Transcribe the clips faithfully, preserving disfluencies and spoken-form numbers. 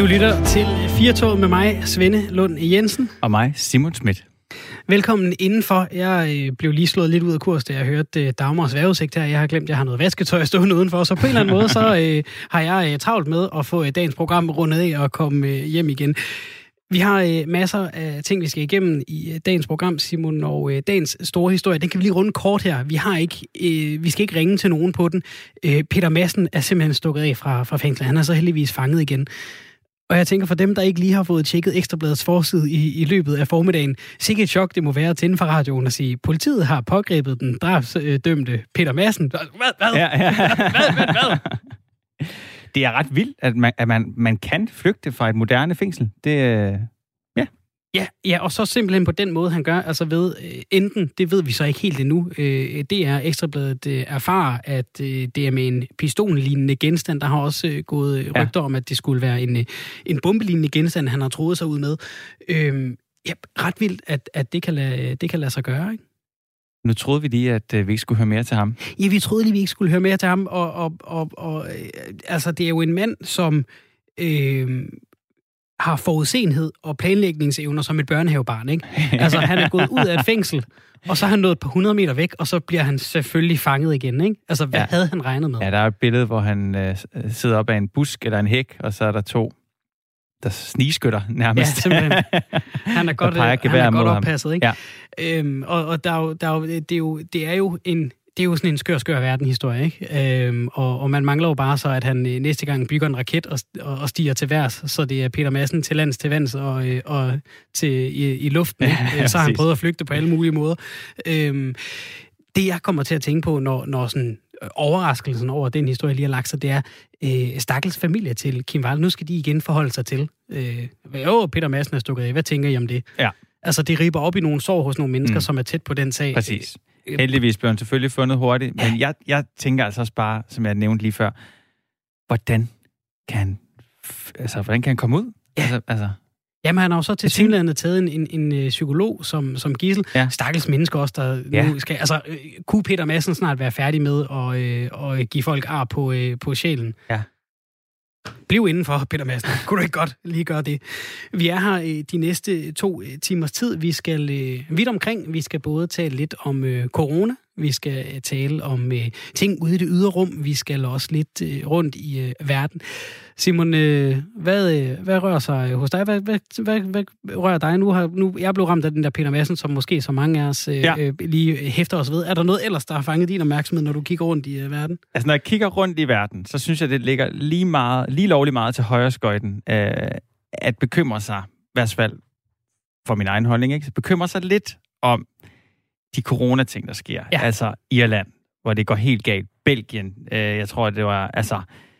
Du lytter til Firtoget med mig, Svende Lund Jensen. Og mig, Simon Schmidt. Velkommen indenfor. Jeg øh, blev lige slået lidt ud af kurs, da jeg hørte øh, Dagmars vejrudsigt her. Jeg har glemt, at jeg har noget vasketøj stående udenfor, så på en eller anden måde, så øh, har jeg øh, travlt med at få øh, dagens program rundet af og komme øh, hjem igen. Vi har øh, masser af ting, vi skal igennem i øh, dagens program, Simon, og øh, dagens store historie, den kan vi lige runde kort her. Vi har ikke, øh, vi skal ikke ringe til nogen på den. Øh, Peter Madsen er simpelthen stukket af fra, fra fængslet. Han er så heldigvis fanget igen. Og jeg tænker, for dem, der ikke lige har fået tjekket Ekstrabladets forside i, i løbet af formiddagen, sikkert et chok, det må være at tænde for radioen og sige, politiet har pågrebet den drabsdømte Peter Madsen. Hvad? Hvad? Ja, ja. Hvad? Hvad? Hvad? Det er ret vildt, at man, at man, man kan flygte fra et moderne fængsel. Det, ja. Ja, ja, og så simpelthen på den måde, han gør, altså ved, øh, enten, det ved vi så ikke helt endnu, øh, det er Ekstrabladet øh, erfarer, at øh, det er med en pistollignende genstand. Der har også øh, gået ja. rygter om, at det skulle være en, en bombelignende genstand, han har troet sig ud med. Øh, ja, ret vildt, at, at det, kan lade, det kan lade sig gøre, ikke? Nu troede vi lige, at øh, vi ikke skulle høre mere til ham. Ja, vi troede lige, vi ikke skulle høre mere til ham, og, og, og, og øh, altså, det er jo en mand, som... Øh, har forudsenhed og planlægningsevner som et børnehavebarn, ikke? Altså, han er gået ud af et fængsel, og så er han nået på hundrede meter væk, og så bliver han selvfølgelig fanget igen, ikke? Altså, hvad ja. havde han regnet med? Ja, der er et billede, hvor han øh, sidder op ad en busk eller en hæk, og så er der to, der snigskytter nærmest. Ja, simpelthen. Han er godt, han er godt oppasset, ikke? Ja. Øhm, og og der er jo, der er jo, det, er jo, det er jo en... Det er jo sådan en skør, skør verden-historie, ikke? Øhm, og, og man mangler jo bare så, at han næste gang bygger en raket og, og, og stiger til værs, så det er Peter Madsen til lands, til vands og, og til, i, i luften. Ja, så har han prøvet at flygte på alle mulige måder. Øhm, det, jeg kommer til at tænke på, når, når sådan overraskelsen over den historie lige har lagt sig, det er øh, stakkels familie til Kim Wall. Nu skal de igen forholde sig til. Øh, jo, Peter Madsen er stukket af. Hvad tænker I om det? Ja. Altså, det riber op i nogle sår hos nogle mennesker, mm. som er tæt på den sag. Præcis. Heldigvis blev han selvfølgelig fundet hurtigt, men jeg, jeg tænker altså også bare, som jeg nævnte lige før, hvordan kan han, altså, hvordan kan han komme ud? Ja. Altså, altså. Jamen, han har jo så til synligheden taget en, en, en psykolog som, som gidsel. Ja. Stakkels mennesker også, der ja. nu skal... Altså, kunne Peter Madsen snart være færdig med at, øh, at give folk ar på, øh, på sjælen? Ja. Bliv indenfor, Peter Madsen. Kunne du ikke godt lige gøre det? Vi er her øh, de næste to øh, timers tid. Vi skal øh, vidt omkring. Vi skal både tale lidt om øh, corona. Vi skal øh, tale om øh, ting ude i det ydre rum. Vi skal også lidt øh, rundt i øh, verden. Simon, øh, hvad, øh, hvad rører sig hos dig? Hvad, hvad, hvad, hvad rører dig nu? Har, nu jeg blev ramt af den der Peter Madsen, som måske så mange af os øh, ja. øh, lige hæfter os ved. Er der noget ellers, der har fanget din opmærksomhed, når du kigger rundt i øh, verden? Altså, når jeg kigger rundt i verden, så synes jeg, det ligger lige, meget, lige lovligt meget til højreskøjten øh, at bekymre sig, i hvert fald for min egen holdning, ikke? Så bekymre sig lidt om de coronating, der sker. Ja. Altså Irland, hvor det går helt galt. Belgien, øh, jeg tror, det var... altså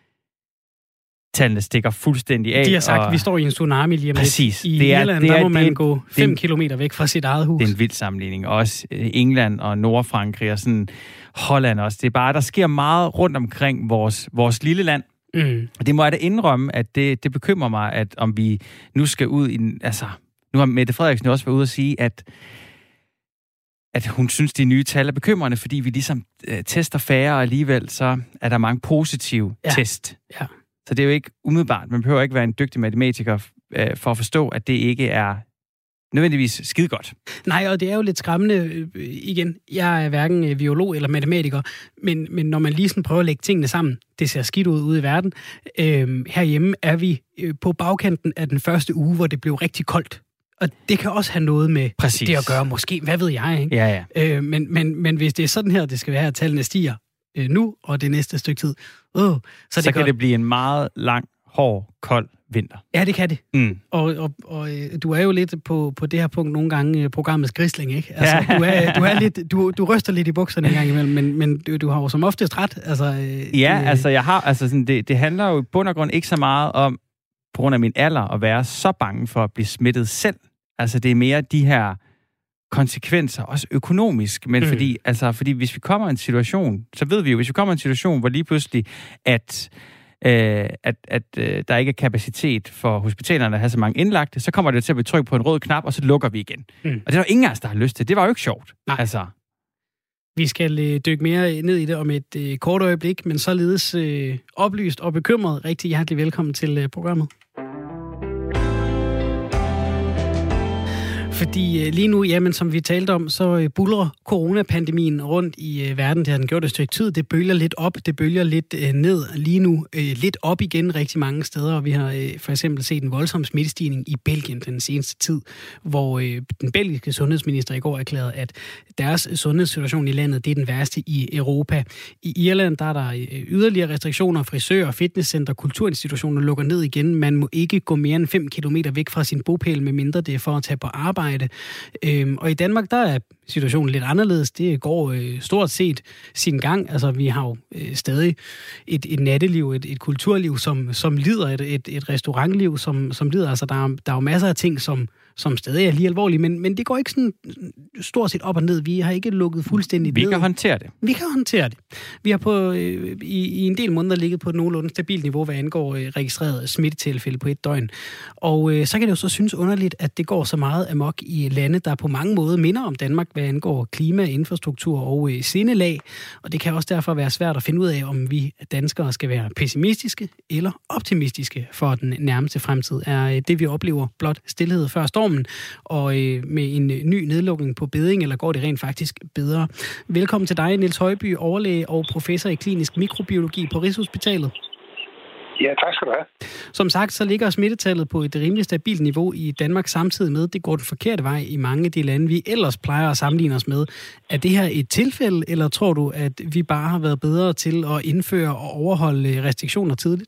tallene stikker fuldstændig af. De har sagt, at og... vi står i en tsunami lige om lidt. Præcis. I det er, Irland, det er, der må man det, gå fem det, kilometer væk fra sit eget hus. Det er en vild sammenligning. Også England og Nordfrankrig og sådan Holland også. Det er bare, der sker meget rundt omkring vores, vores lille land. Mm. Og det må jeg da indrømme, at det, det bekymrer mig, at om vi nu skal ud i... Altså, nu har Mette Frederiksen også været ude at sige, at at hun synes, de nye tal er bekymrende, fordi vi ligesom øh, tester færre, og alligevel så er der mange positive ja. test. Ja. Så det er jo ikke umiddelbart. Man behøver ikke være en dygtig matematiker øh, for at forstå, at det ikke er nødvendigvis skide godt. Nej, og det er jo lidt skræmmende. Øh, igen, jeg er hverken øh, biolog eller matematiker, men, men når man lige sådan prøver at lægge tingene sammen, det ser skidt ud ude i verden. Øh, herhjemme er vi øh, på bagkanten af den første uge, hvor det blev rigtig koldt. Og det kan også have noget med Præcis. det at gøre, måske. Hvad ved jeg, ikke? Ja, ja. Øh, men, men, men hvis det er sådan her, det skal være, at tallene stiger øh, nu og det næste stykke tid, øh, så, så det kan godt... det blive en meget lang, hård, kold vinter. Ja, det kan det. Mm. Og, og, og du er jo lidt på, på det her punkt nogle gange programmets grisling, ikke? Altså, ja. du, er, du, er lidt, du, du ryster lidt i bukserne en gang imellem, men, men du, du har jo som oftest ret. Altså, ja, det, altså, jeg har, altså sådan, det, det handler jo i bund og grund ikke så meget om, på grund af min alder, at være så bange for at blive smittet selv. Altså, det er mere de her konsekvenser, også økonomisk, men mm. fordi, altså, fordi hvis vi kommer i en situation, så ved vi jo, hvis vi kommer i en situation, hvor lige pludselig, at, øh, at, at øh, der ikke er kapacitet for hospitalerne at have så mange indlagte, så kommer det til at blive trykket på en rød knap, og så lukker vi igen. Mm. Og det er der ingen af os, der har lyst til. Det var jo ikke sjovt. Nej. Altså. Vi skal øh, dykke mere ned i det om et øh, kort øjeblik, men således øh, oplyst og bekymret. Rigtig hjertelig velkommen til øh, programmet. Fordi lige nu, jamen, som vi talte om, så buldrer coronapandemien rundt i verden. Det har den gjort et stykke tid. Det bølger lidt op, det bølger lidt ned. Lige nu lidt op igen rigtig mange steder. Og vi har for eksempel set en voldsom smittestigning i Belgien den seneste tid, hvor den belgiske sundhedsminister i går erklærede, at deres sundhedssituation i landet, det er den værste i Europa. I Irland, der er der yderligere restriktioner. Frisører, fitnesscenter, kulturinstitutioner lukker ned igen. Man må ikke gå mere end fem kilometer væk fra sin bopæl, medmindre det er for at tage på arbejde. Øhm, og i Danmark, der er situationen lidt anderledes. Det går øh, stort set sin gang. Altså, vi har jo øh, stadig et, et natteliv, et, et kulturliv, som, som lider, et, et, et restaurantliv, som, som lider. Altså, der er, der er jo masser af ting, som, som stadig er lige alvorlige, men, men det går ikke sådan stort set op og ned. Vi har ikke lukket fuldstændig ned. Vi kan håndtere det. Vi kan håndtere det. Vi har på, øh, i, i en del måneder ligget på et nogenlunde stabilt niveau, hvad angår øh, registreret smittetilfælde på et døgn. Og øh, så kan det jo så synes underligt, at det går så meget amok i lande, der på mange måder minder om Danmark, hvad angår klima, infrastruktur og øh, sindelag. Og det kan også derfor være svært at finde ud af, om vi danskere skal være pessimistiske eller optimistiske for den nærmeste fremtid. Er øh, det, vi oplever, blot stilhed før stormen, og øh, med en ny nedlukning på beding, eller går det rent faktisk bedre? Velkommen til dig, Niels Højby, overlæge og professor i klinisk mikrobiologi på Rigshospitalet. Ja, tak skal du have. Som sagt, så ligger smittetallet på et rimelig stabilt niveau i Danmark, samtidig med, det går den forkerte vej i mange af de lande, vi ellers plejer at sammenligne os med. Er det her et tilfælde, eller tror du, at vi bare har været bedre til at indføre og overholde restriktioner tidligt?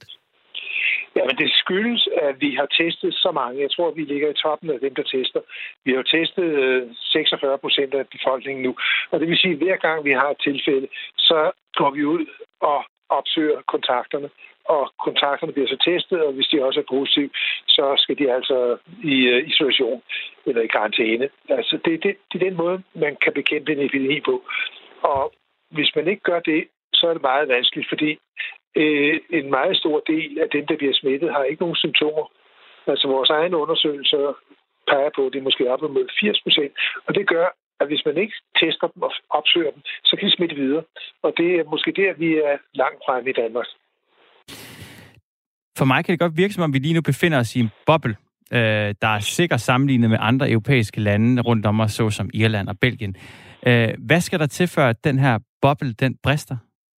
Ja, men det skyldes, at vi har testet så mange. Jeg tror, at vi ligger i toppen af dem, der tester. Vi har jo testet seksogfyrre procent af befolkningen nu. Og det vil sige, at hver gang vi har et tilfælde, så går vi ud og opsøger kontakterne. Og kontakterne bliver så testet, og hvis de også er positive, så skal de altså i uh, isolation eller i karantæne. Altså, det, det, det er den måde, man kan bekæmpe en epidemi på. Og hvis man ikke gør det, så er det meget vanskeligt, fordi øh, en meget stor del af dem, der bliver smittet, har ikke nogen symptomer. Altså, vores egne undersøgelser peger på, at det er måske op mod firs procent, og det gør, at hvis man ikke tester dem og opsøger dem, så kan de smitte videre. Og det er måske der, vi er langt fremme i Danmark. For mig kan det godt virke, som om vi lige nu befinder os i en boble, øh, der er sikkert sammenlignet med andre europæiske lande rundt om os, såsom Irland og Belgien. Øh, hvad skal der til, for at den her boble, den brister?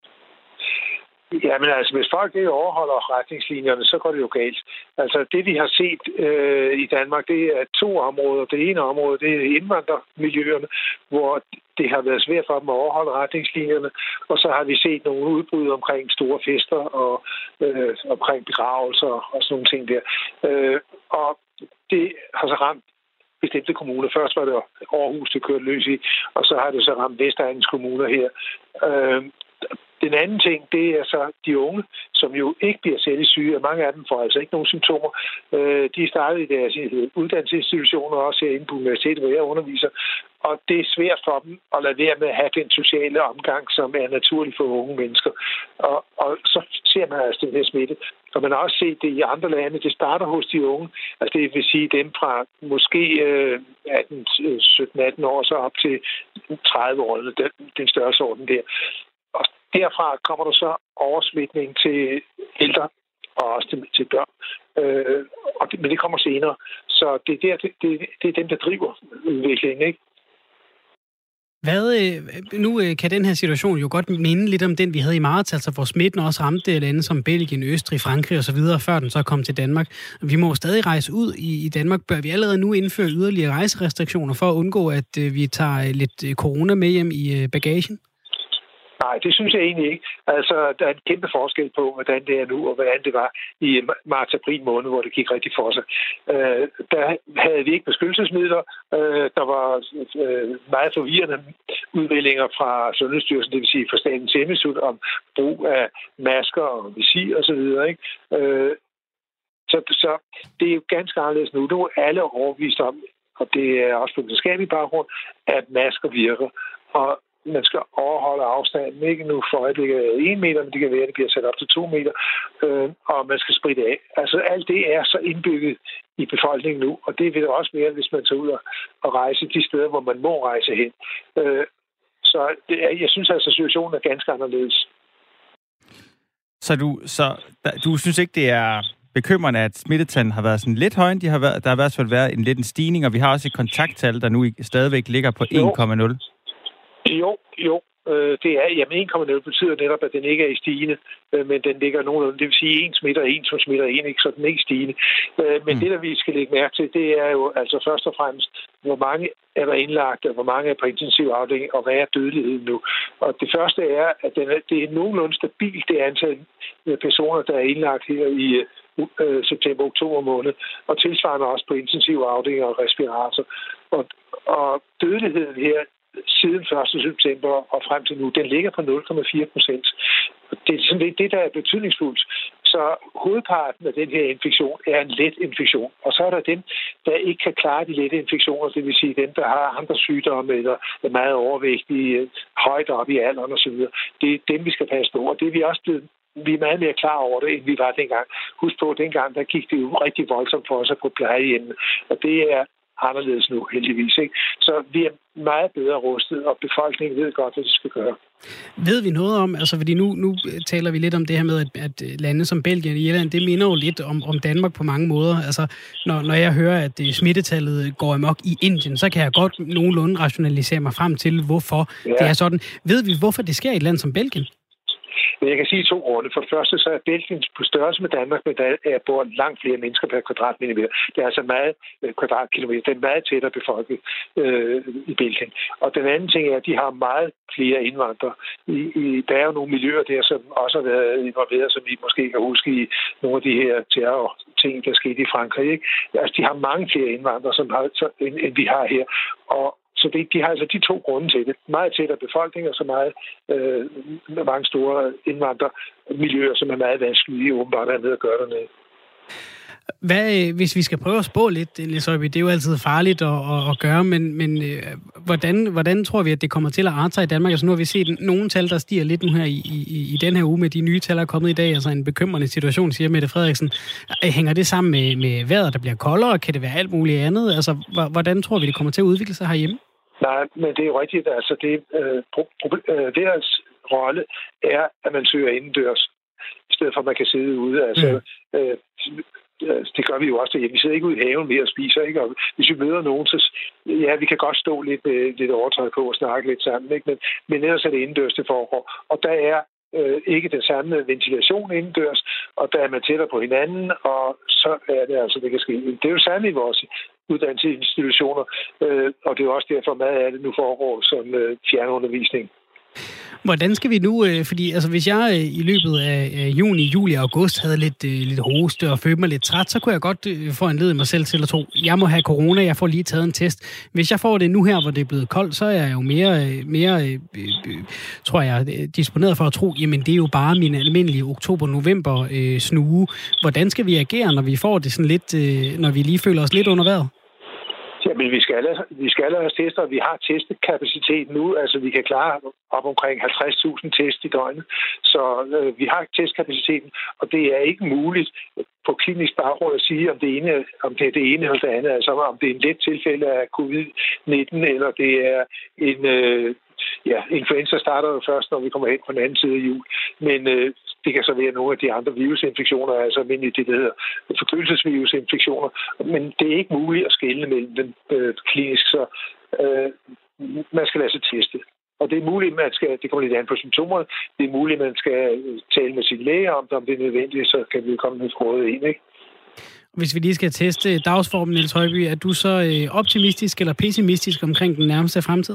Jamen altså, hvis folk ikke overholder retningslinjerne, så går det jo galt. Altså, det vi har set øh, i Danmark, det er to områder. Det ene område, det er indvandrermiljøerne, hvor det har været svært for dem at overholde retningslinjerne. Og så har vi set nogle udbrud omkring store fester og øh, omkring begravelser og sådan nogle ting der. Øh, og det har så ramt bestemte kommuner. Først var det Aarhus, det kørte løs i, og så har det så ramt Vestegnens kommuner her. Øh, Den anden ting, det er så de unge, som jo ikke bliver særlig syge, og mange af dem får altså ikke nogen symptomer. De startede i deres uddannelsesinstitutioner, også herinde på universitetet, hvor jeg underviser, og det er svært for dem at lade være med at have den sociale omgang, som er naturlig for unge mennesker. Og, og så ser man altså den her smitte. Og man har også set det i andre lande. Det starter hos de unge, altså det vil sige dem fra måske atten, sytten, atten år, så op til tredive år, den, den største orden der. Og derfra kommer der så oversmitning til ældre og også til, til børn. Øh, og det, men det kommer senere. Så det er, der, det, det, det er dem, der driver udviklingen, ikke? Hvad, nu kan den her situation jo godt minde lidt om den, vi havde i marts, altså hvor smitten også ramte lande som Belgien, Østrig, Frankrig og så videre, før den så kom til Danmark. Vi må stadig rejse ud i, i Danmark. Bør vi allerede nu indføre yderligere rejserestriktioner for at undgå, at vi tager lidt corona med hjem i bagagen? Nej, det synes jeg egentlig ikke. Altså, der er en kæmpe forskel på, hvordan det er nu, og hvordan det var i marts-april måned, hvor det gik rigtig for sig. Øh, der havde vi ikke beskyttelsesmidler. Øh, der var øh, meget forvirrende udmeldinger fra Sundhedsstyrelsen, det vil sige fra Statens Serum Institut, om brug af masker og visir og så videre, ikke? Øh, så, så det er jo ganske anderledes nu. Nu er alle overbevist om, og det er også på videnskabelig baggrund, at masker virker. Og man skal overholde afstanden, ikke nu for øjeblikket en meter, men det kan være, at det bliver sat op til to meter, øh, og man skal spritte af. Altså alt det er så indbygget i befolkningen nu, og det vil det også være, hvis man tager ud og rejse de steder, hvor man må rejse hen. Øh, så det er, jeg synes altså, at situationen er ganske anderledes. Så du, så du synes ikke, det er bekymrende, at smittetallene har været sådan lidt høje. De har været, der har i hvert fald været en lidt en stigning, og vi har også et kontakttal, der nu stadigvæk ligger på en komma nul. Jo, jo. Det er, jamen en komma nul betyder netop, at den ikke er i stigende, men den ligger nogenlunde. Det vil sige, en smitter en, som smitter en, ikke, så den er ikke stigende. Men mm. det, der vi skal lægge mærke til, det er jo altså først og fremmest, hvor mange er der indlagt, og hvor mange er på intensiv afdeling, og hvad er dødeligheden nu? Og det første er, at den er, det er nogenlunde stabilt, det antal personer, der er indlagt her i uh, september-oktober måned, og tilsvarende også på intensiv afdeling og respirator. Og, og dødeligheden her, siden første september og frem til nu, den ligger på nul komma fire procent. Det er sådan det, der er betydningsfuldt. Så hovedparten af den her infektion er en let infektion. Og så er der dem, der ikke kan klare de lette infektioner, det vil sige dem, der har andre sygdomme eller er meget overvægtige, højt op i alderen osv. Det er dem, vi skal passe på. Og det er vi også blevet vi er meget mere klar over det, end vi var dengang. Husk på, at dengang der gik det jo rigtig voldsomt for os at på plejehjemmet. Og det er anderledes nu, heldigvis. Ikke? Så vi er meget bedre rustet, og befolkningen ved godt, hvad de skal gøre. Ved vi noget om, altså fordi nu, nu taler vi lidt om det her med, at, at lande som Belgien og Irland, det minder jo lidt om, om Danmark på mange måder. Altså, når, når jeg hører, at smittetallet går amok i Indien, så kan jeg godt nogenlunde rationalisere mig frem til, hvorfor ja. det er sådan. Ved vi, hvorfor det sker i et land som Belgien? Men jeg kan sige to grunde. For det første, så er Belgien på størrelse med Danmark, men der er bor langt flere mennesker per kvadratmillimeter. Det er altså meget kvadratkilometer. Det er meget tættere befolket øh, i Belgien. Og den anden ting er, at de har meget flere indvandrere. I, i, der er jo nogle miljøer der, som også har været involveret, som I måske kan huske i nogle af de her terror-ting, der skete i Frankrig. Ikke? Altså, de har mange flere indvandrere, som har, så, end, end vi har her. Og Så det, de har altså de to grunde til det. Meget tættere befolkning og så meget øh, mange store indvandrermiljøer, som er meget vanskelige åbenbart at med at gøre dernede. Hvad, hvis vi skal prøve at spå lidt, det er jo altid farligt at, at, at gøre, men, men øh, hvordan, hvordan tror vi, at det kommer til at arte sig i Danmark? Altså nu har vi set nogle tal, der stiger lidt nu her i, i, i den her uge med de nye tal, der er kommet i dag. Altså en bekymrende situation, siger Mette Frederiksen. Hænger det sammen med, med vejret, der bliver koldere? Kan det være alt muligt andet? Altså hvordan tror vi, det kommer til at udvikle sig herhjemme? Nej, men det er jo rigtigt. Altså det, øh, pro- pro- øh, deres rolle er, at man søger indendørs, i stedet for at man kan sidde ude. Altså, mm. øh, det gør vi jo også derhjemme. Vi sidder ikke ude i haven mere og spiser, ikke? Og hvis vi møder nogen, så ja, vi kan godt stå lidt med lidt overtøj på og snakke lidt sammen, ikke? Men, men ellers er det indendørs, det foregår. Og der er øh, ikke den samme ventilation indendørs, og der er man tættere på hinanden, og så er det altså, det kan ske. Det er jo særligt i vores uddannelsesinstitutioner, øh, og det er også derfor, meget af det nu foregår som øh, fjernundervisning. Hvordan skal vi nu, fordi altså, hvis jeg i løbet af juni, juli og august havde lidt, lidt hoste og følte mig lidt træt, så kunne jeg godt få anlede mig selv til at tro, jeg må have corona, jeg får lige taget en test. Hvis jeg får det nu her, hvor det er blevet koldt, så er jeg jo mere, mere øh, tror jeg, disponeret for at tro, jamen det er jo bare min almindelige oktober-november øh, snue. Hvordan skal vi agere, når vi får det sådan lidt, øh, når vi lige føler os lidt under vejret? Jamen, vi skal, vi skal have tester, og vi har testkapacitet nu. Altså, vi kan klare op omkring halvtreds tusind test i døgnet. Så øh, vi har testkapaciteten, og det er ikke muligt på klinisk baggrund at sige, om det, ene, om det er det ene eller det andet. Altså, om det er en let tilfælde af covid nitten, eller det er en... Øh, ja, influenza starter jo først, når vi kommer hen på den anden side af jul. Men øh, det kan så være nogle af de andre virusinfektioner, altså almindeligt det, der hedder forkølelsesvirusinfektioner. Men det er ikke muligt at skelne mellem dem øh, klinisk, så øh, man skal lade sig teste. Og det er muligt, at man skal, det kommer lidt an på symptomerne, det er muligt, at man skal tale med sin læge om det, om det er nødvendigt, så kan vi komme med råd ind, ikke? Hvis vi lige skal teste dagsformen, Niels Høiby, er du så optimistisk eller pessimistisk omkring den nærmeste fremtid?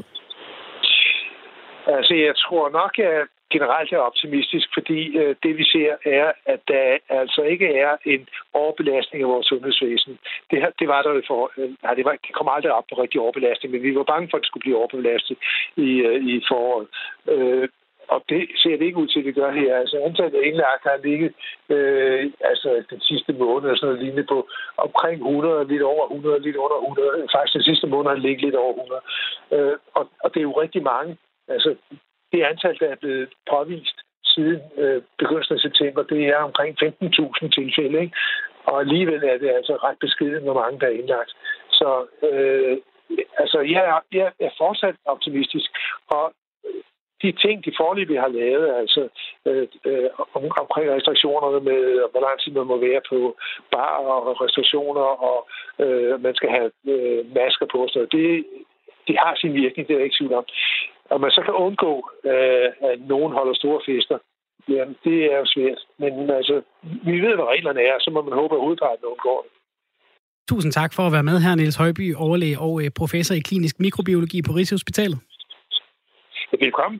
Altså, jeg tror nok, at jeg generelt er optimistisk, fordi øh, det vi ser er, at der altså ikke er en overbelastning af vores sundhedsvæsen. Det, det var der jo for... Øh, nej, det, var, det kom aldrig op på rigtig overbelastning, men vi var bange for, at det skulle blive overbelastet i, øh, i foråret. Øh, og det ser det ikke ud til, at det gør her. Altså, antallet af indlagte har ligget øh, altså, den sidste måned og sådan noget lignende på omkring hundrede, lidt over hundrede, lidt under hundrede. Faktisk den sidste måned har det ligget lidt over hundrede. Øh, og, og det er jo rigtig mange. Altså, det antal, der er blevet påvist siden øh, begyndelsen af september, det er omkring femten tusind tilfælde, ikke? Og alligevel er det altså ret beskeden, hvor mange der er indlagt. Så øh, altså, jeg er, jeg er fortsat optimistisk, og de ting, de foreløbig har lavet, altså øh, øh, om, omkring restriktionerne med, hvor lang tid man må være på bar og restriktioner, og øh, man skal have øh, masker på, så det, det har sin virkning, det er jeg ikke tvivl om. Og man så kan undgå, øh, at nogen holder store fester, ja, det er jo svært. Men altså, vi ved, hvad reglerne er, så må man håbe, at hovedparten undgår det. Tusind tak for at være med her, Niels Højby, overlæge og professor i klinisk mikrobiologi på Rigshospitalet. Velkommen.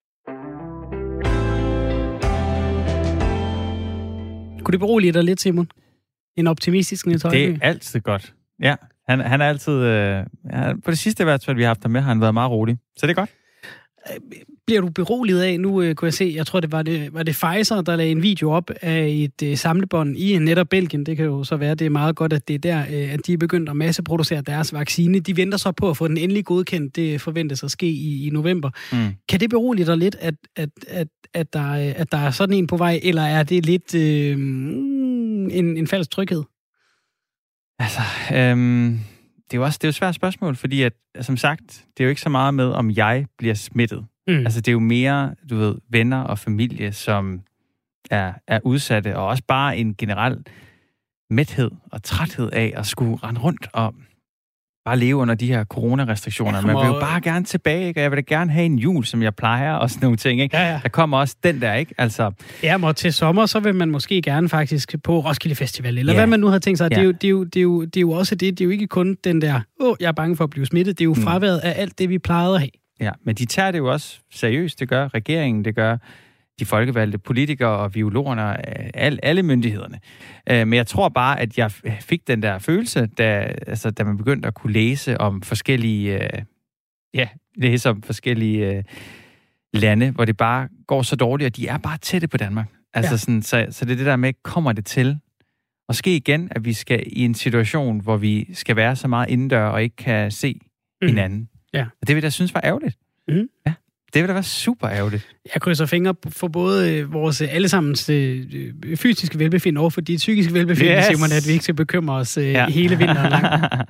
Kunne det berolige dig lidt, Simon? En optimistisk Niels Højby? Det er altid godt. Ja, han, han er altid... Øh, ja, på det sidste i hvert fald, vi har haft ham med, har han været meget rolig. Så det er godt. Bliver du beroliget af, nu øh, kunne jeg se, jeg tror, det var, det var det Pfizer, der lagde en video op af et øh, samlebånd i netop Belgien. Det kan jo så være, det er meget godt, at det er der, øh, at de er begyndt at masseproducere deres vaccine. De venter så på at få den endelig godkendt. Det forventes at ske i, i november. Mm. Kan det berolige dig lidt, at, at, at, at, der, at der er sådan en på vej, eller er det lidt øh, en, en falsk tryghed? Altså, øhm, det er jo også det er jo et svært spørgsmål, fordi at, som sagt, det er jo ikke så meget med, om jeg bliver smittet. Mm. Altså, det er jo mere, du ved, venner og familie, som er, er udsatte, og også bare en generel mæthed og træthed af at skulle rende rundt og bare leve under de her coronarestriktioner. Ja, man vil jo bare gerne tilbage, ikke? Og jeg vil da gerne have en jul, som jeg plejer, og sådan nogle ting, ikke? Ja, ja. Der kommer også den der, ikke? Altså... Ja, og til sommer, så vil man måske gerne faktisk på Roskilde Festival, eller ja. Hvad man nu har tænkt sig. Ja. Det, er jo, det, er jo, det, er jo, det er jo også det, det er jo ikke kun den der, åh, oh, jeg er bange for at blive smittet, det er jo mm. fraværet af alt det, vi plejede at have. Ja, men de tager det jo også seriøst, det gør regeringen, det gør de folkevalgte politikere og biologerne, alle, alle myndighederne. Men jeg tror bare, at jeg fik den der følelse, da, altså, da man begyndte at kunne læse om forskellige, ja, læse om forskellige lande, hvor det bare går så dårligt, og de er bare tætte på Danmark. Altså, ja. sådan, så, så det er det der med, kommer det til at ske igen, at vi skal i en situation, hvor vi skal være så meget indendør og ikke kan se mm. hinanden. Ja. Og det vil jeg synes var ærgerligt. Mm. Ja. Det vil da være super ærgerligt. Jeg krydser fingre for både vores allesammens fysiske velbefindende og for dit psykiske velbefindende, yes. Simon, at vi ikke skal bekymre os ja. hele vinteren lang.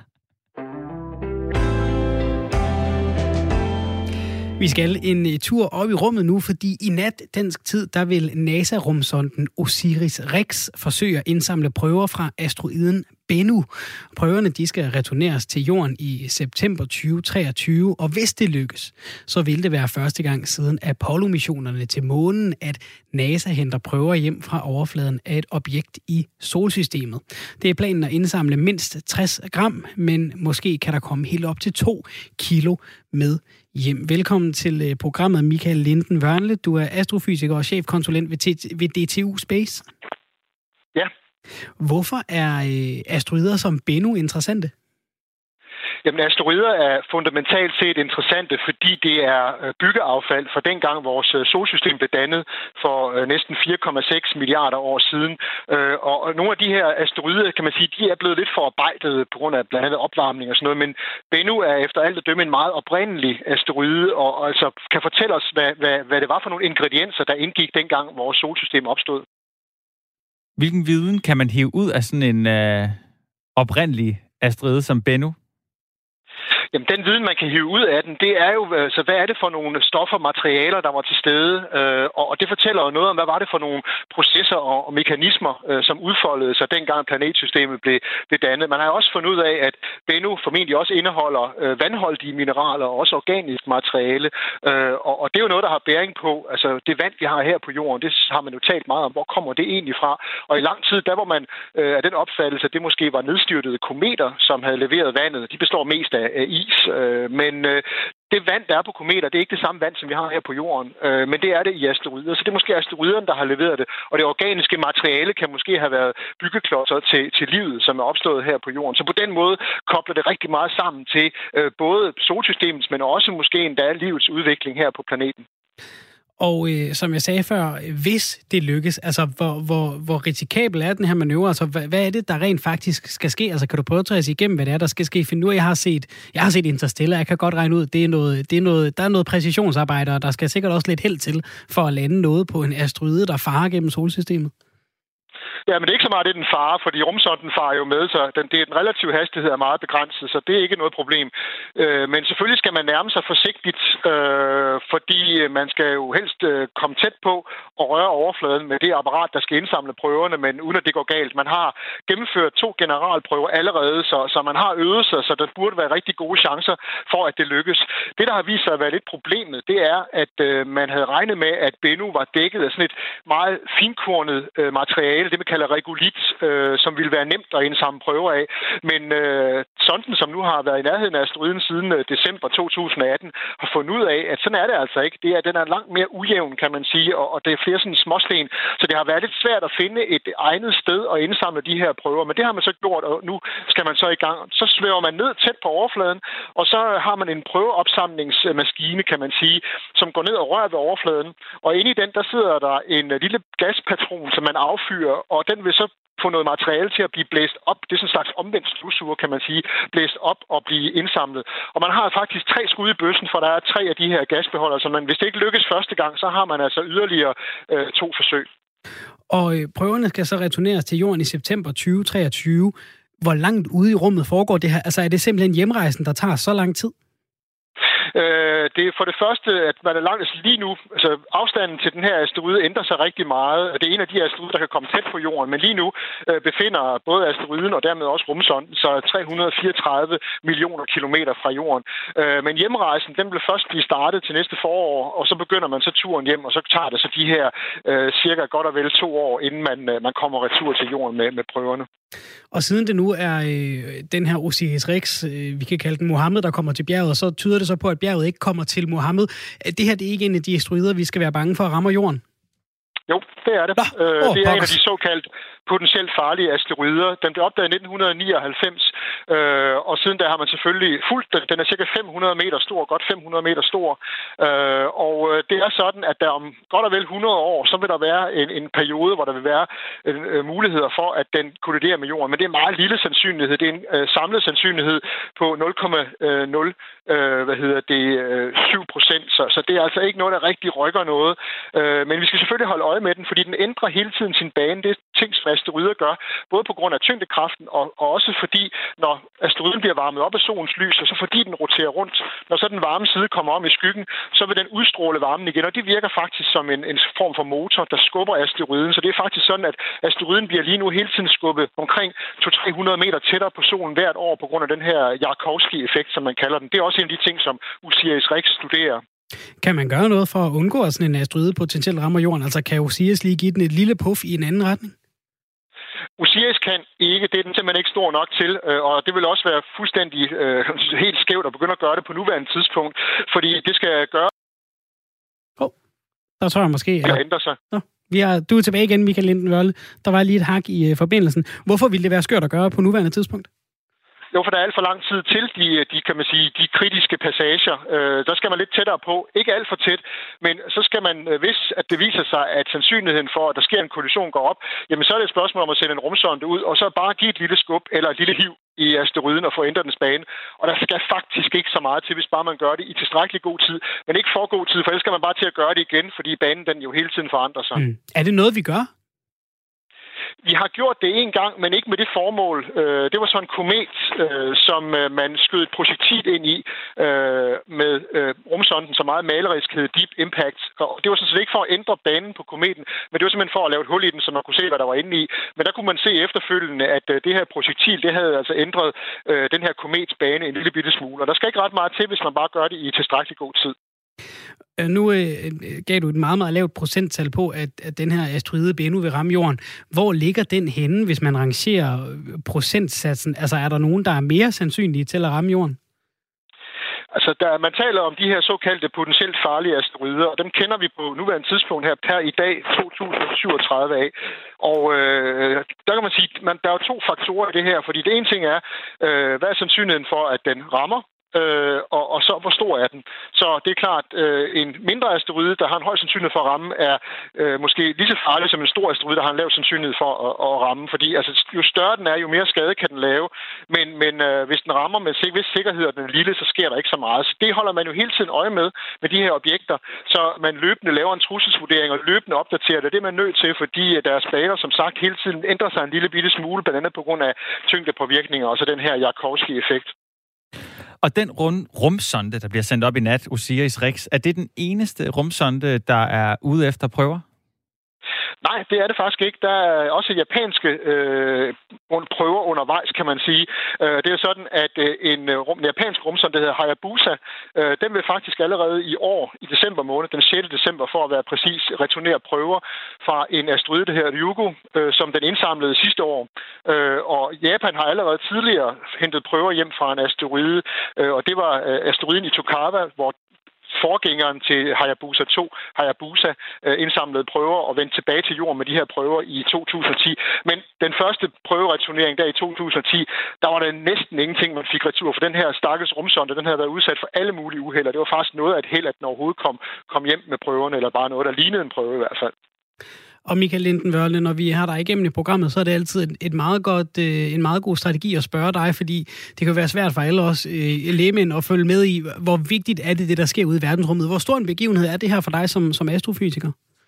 Vi skal en tur op i rummet nu, fordi i nat dansk tid, der vil NASA-rumsonden OSIRIS-REx forsøge at indsamle prøver fra asteroiden Bennu. Prøverne de skal returneres til jorden i september tyve treogtyve, og hvis det lykkes, så vil det være første gang siden Apollo-missionerne til månen, at NASA henter prøver hjem fra overfladen af et objekt i solsystemet. Det er planen at indsamle mindst tres gram, men måske kan der komme helt op til to kilo med hjem. Velkommen til programmet, Michael Linden Wørnle. Du er astrofysiker og chefkonsulent ved D T U Space. Ja. Hvorfor er asteroider som Bennu interessante? Jamen, asteroider er fundamentalt set interessante, fordi det er byggeaffald fra dengang vores solsystem blev dannet for næsten fire komma seks milliarder år siden. Og nogle af de her asteroider, kan man sige, de er blevet lidt forarbejdet på grund af blandt andet opvarmning og sådan noget, men Bennu er efter alt at dømme en meget oprindelig asteroide, og altså kan fortælle os, hvad, hvad, hvad det var for nogle ingredienser, der indgik dengang vores solsystem opstod. Hvilken viden kan man hive ud af sådan en øh, oprindelig asteroide som Bennu? Jamen, den viden, man kan hive ud af den, det er jo, så hvad er det for nogle stoffer, materialer, der var til stede? Øh, og det fortæller jo noget om, hvad var det for nogle processer og, og mekanismer, øh, som udfoldede sig dengang planetsystemet blev, blev dannet. Man har jo også fundet ud af, at Bennu formentlig også indeholder øh, vandholdige mineraler og også organisk materiale. Øh, og, og det er jo noget, der har bæring på. Altså, det vand, vi har her på jorden, det har man jo talt meget om. Hvor kommer det egentlig fra? Og i lang tid, der var man øh, af den opfattelse, at det måske var nedstyrtede kometer, som havde leveret vandet. De består mest af, af is. Men øh, det vand, der er på kometer, det er ikke det samme vand, som vi har her på jorden. Øh, men det er det i asteroider. Så det er måske asteroiderne, der har leveret det. Og det organiske materiale kan måske have været byggeklodser til, til livet, som er opstået her på jorden. Så på den måde kobler det rigtig meget sammen til øh, både solsystemets, men også måske endda livets udvikling her på planeten. Og øh, som jeg sagde før, hvis det lykkes, altså hvor, hvor, hvor risikabel er den her manøvre? Altså hvad, hvad er det, der rent faktisk skal ske? Altså kan du prøve at tage os igennem, hvad det er, der skal ske? For nu jeg har set, jeg har set Interstellar, jeg kan godt regne ud, det er noget, det er noget, der er noget præcisionsarbejde, og der skal sikkert også lidt held til for at lande noget på en asteroide, der farer gennem solsystemet. Ja, men det er ikke så meget, det er den fare, fordi rumsonden farer jo med, så den, det, den relative hastighed er meget begrænset, så det er ikke noget problem. Øh, men selvfølgelig skal man nærme sig forsigtigt, øh, fordi man skal jo helst øh, komme tæt på og røre overfladen med det apparat, der skal indsamle prøverne, men uden at det går galt. Man har gennemført to generalprøver allerede, så, så man har øvet sig, så der burde være rigtig gode chancer for, at det lykkes. Det, der har vist sig at være lidt problemet, det er, at øh, man havde regnet med, at Bennu var dækket af sådan et meget finkornet øh, materiale, det man kalder regolit, øh, som ville være nemt at indsamle prøver af. Men øh, sonden, som nu har været i nærheden af asteroiden siden øh, december to tusind atten, har fundet ud af, at sådan er det altså ikke. Det er, den er langt mere ujævn, kan man sige, og, og det er flere sådan småsten. Så det har været lidt svært at finde et egnet sted at indsamle de her prøver. Men det har man så gjort, og nu skal man så i gang. Så svæver man ned tæt på overfladen, og så har man en prøveopsamlingsmaskine, kan man sige, som går ned og rører ved overfladen. Og inde i den, der sidder der en lille gaspatron, som man affyrer, og den vil så få noget materiale til at blive blæst op. Det er sådan en slags omvendt støvsuger, kan man sige, blæst op og blive indsamlet. Og man har faktisk tre skud i bøssen, for der er tre af de her gasbeholdere, så man, hvis det ikke lykkes første gang, så har man altså yderligere øh, to forsøg. Og øh, prøverne skal så returneres til jorden i september tyve treogtyve. Hvor langt ude i rummet foregår det her? Altså er det simpelthen hjemrejsen, der tager så lang tid? Øh, det er for det første, at man er langt lige nu, altså afstanden til den her asteroide ændrer sig rigtig meget. Det er en af de asteroider, der kan komme tæt på jorden, men lige nu øh, befinder både asteroiden og dermed også rumsonden så tre hundrede og fireogtredive millioner kilometer fra jorden. Øh, men hjemrejsen, den vil først blive startet til næste forår, og så begynder man så turen hjem, og så tager det så de her øh, cirka godt og vel to år, inden man, øh, man kommer retur til jorden med, med prøverne. Og siden det nu er øh, den her Osiris-Rex, øh, vi kan kalde den Mohammed, der kommer til bjerget, så tyder det så på, at bjerget ikke kommer til Mohammed. Det her det er ikke en af de asteroider, vi skal være bange for at ramme jorden? Jo, det er det. Nå, øh, oh, det er pokkers. en af de såkaldt potentielt farlige asteroider. Den blev opdaget i nitten nioghalvfems, øh, og siden da har man selvfølgelig fulgt den. Den er cirka fem hundrede meter stor, godt fem hundrede meter stor. Øh, og det er sådan, at der om godt og vel hundrede år, så vil der være en, en periode, hvor der vil være en, uh, muligheder for, at den kolliderer med jorden. Men det er en meget lille sandsynlighed. Det er en uh, samlet sandsynlighed på nul komma nul syv procent. Så, så det er altså ikke noget, der rigtig rykker noget. Øh, men vi skal selvfølgelig holde øje med den, fordi den ændrer hele tiden sin bane. Det er ting, som asteroider gør, både på grund af tyngdekraften, og, og også fordi, når asteroiden bliver varmet op af solens lys, og så fordi den roterer rundt, når så den varme side kommer om i skyggen, så vil den udstråle varmen igen, og det virker faktisk som en, en form for motor, der skubber asteroiden. Så det er faktisk sådan, at asteroiden bliver lige nu hele tiden skubbet omkring to til tre hundrede meter tættere på solen hvert år, på grund af den her Yarkovsky-effekt, som man kalder den. Det er også en af de ting, som Osiris-Rex studerer. Kan man gøre noget for at undgå, at sådan en asteroide potentielt rammer jorden? Altså kan Osiris lige give den et lille puff i en anden retning? Osiris kan ikke, det er den simpelthen ikke stor nok til, og det vil også være fuldstændig øh, helt skævt at begynde at gøre det på nuværende tidspunkt, fordi det skal gøre... Åh, oh, der tror jeg måske... Det ja. ændrer sig. Nå, vi er, du er tilbage igen, Michael Linden-Wørle. Der var lige et hak i uh, forbindelsen. Hvorfor ville det være skørt at gøre på nuværende tidspunkt? Jo, for der er alt for lang tid til de, de, kan man sige, de kritiske passager. Øh, der skal man lidt tættere på. Ikke alt for tæt, men så skal man, hvis at det viser sig, at sandsynligheden for, at der sker en kollision går op, jamen så er det et spørgsmål om at sende en rumsonde ud, og så bare give et lille skub eller et lille hiv i asteroiden og få ændret dens bane. Og der skal faktisk ikke så meget til, hvis bare man gør det i tilstrækkelig god tid. Men ikke for god tid, for ellers skal man bare til at gøre det igen, fordi banen den jo hele tiden forandrer sig. Mm. Er det noget, vi gør? Vi har gjort det en gang, men ikke med det formål. Øh, det var så en komet, øh, som øh, man skød et projektil ind i øh, med øh, rumsonden, så meget malerisk hed Deep Impact. Og det var sådan set ikke for at ændre banen på kometen, men det var simpelthen for at lave et hul i den, så man kunne se, hvad der var inde i. Men der kunne man se efterfølgende, at øh, det her projektil, det havde altså ændret øh, den her komets bane en lille bitte smule. Og der skal ikke ret meget til, hvis man bare gør det i tilstrækkelig god tid. Nu øh, gav du et meget, meget lavt procenttal på, at, at den her asteroide Bennu vil ramme jorden. Hvor ligger den henne, hvis man rangerer procentsatsen? Altså, er der nogen, der er mere sandsynlige til at ramme jorden? Altså, der, man taler om de her såkaldte potentielt farlige asteroider, og dem kender vi på nuværende tidspunkt her per i dag, to tusind syvogtredive af. Og øh, der kan man sige, man, der er jo to faktorer i det her, fordi det ene ting er, øh, hvad er sandsynligheden for, at den rammer? øh, og, og så hvor stor er den. Så det er klart, øh, en mindre asteroide, der har en høj sandsynlighed for at ramme, er øh, måske lige så farlig som en stor asteroide, der har en lav sandsynlighed for at, at ramme. Fordi altså, jo større den er, jo mere skade kan den lave. Men, men øh, hvis den rammer med vis sikkerhed, og den er lille, så sker der ikke så meget. Så det holder man jo hele tiden øje med, med de her objekter. Så man løbende laver en trusselsvurdering og løbende opdaterer det. Det er man nødt til, fordi deres baner, som sagt, hele tiden ændrer sig en lille bitte smule, blandt andet på grund af tyngdepåvirkninger, og så den her Yarkovsky-effekt. Og den rund rumsonde, der bliver sendt op i nat, Osiris-Rex, er det den eneste rumsonde, der er ude efter prøver? Nej, det er det faktisk ikke. Der er også japanske øh, prøver undervejs, kan man sige. Øh, det er sådan, at øh, en, rum, en japansk rumsonde, der hedder Hayabusa, øh, den vil faktisk allerede i år, i december måned, den sjette december, for at være præcis, returnere prøver fra en asteroide, der hedder Ryugu, øh, som den indsamlede sidste år. Øh, og Japan har allerede tidligere hentet prøver hjem fra en asteroide, øh, og det var øh, asteroiden Itokawa, hvor forgængeren til Hayabusa to, Hayabusa, øh, indsamlede prøver og vendte tilbage til jorden med de her prøver i to tusind og ti. Men den første prøvereturnering der i to tusind og ti, der var der næsten ingenting, man fik retur. For den her stakkels rumsonde, den havde været udsat for alle mulige uheld, og det var faktisk noget af et held, at den overhovedet kom, kom hjem med prøverne, eller bare noget, der lignede en prøve i hvert fald. Og Michael Linden-Vørle, når vi har dig igennem i programmet, så er det altid et meget godt, en meget god strategi at spørge dig, fordi det kan være svært for alle os øh, lægemænd at følge med i, hvor vigtigt er det, det der sker ude i verdensrummet. Hvor stor en begivenhed er det her for dig som, som astrofysiker?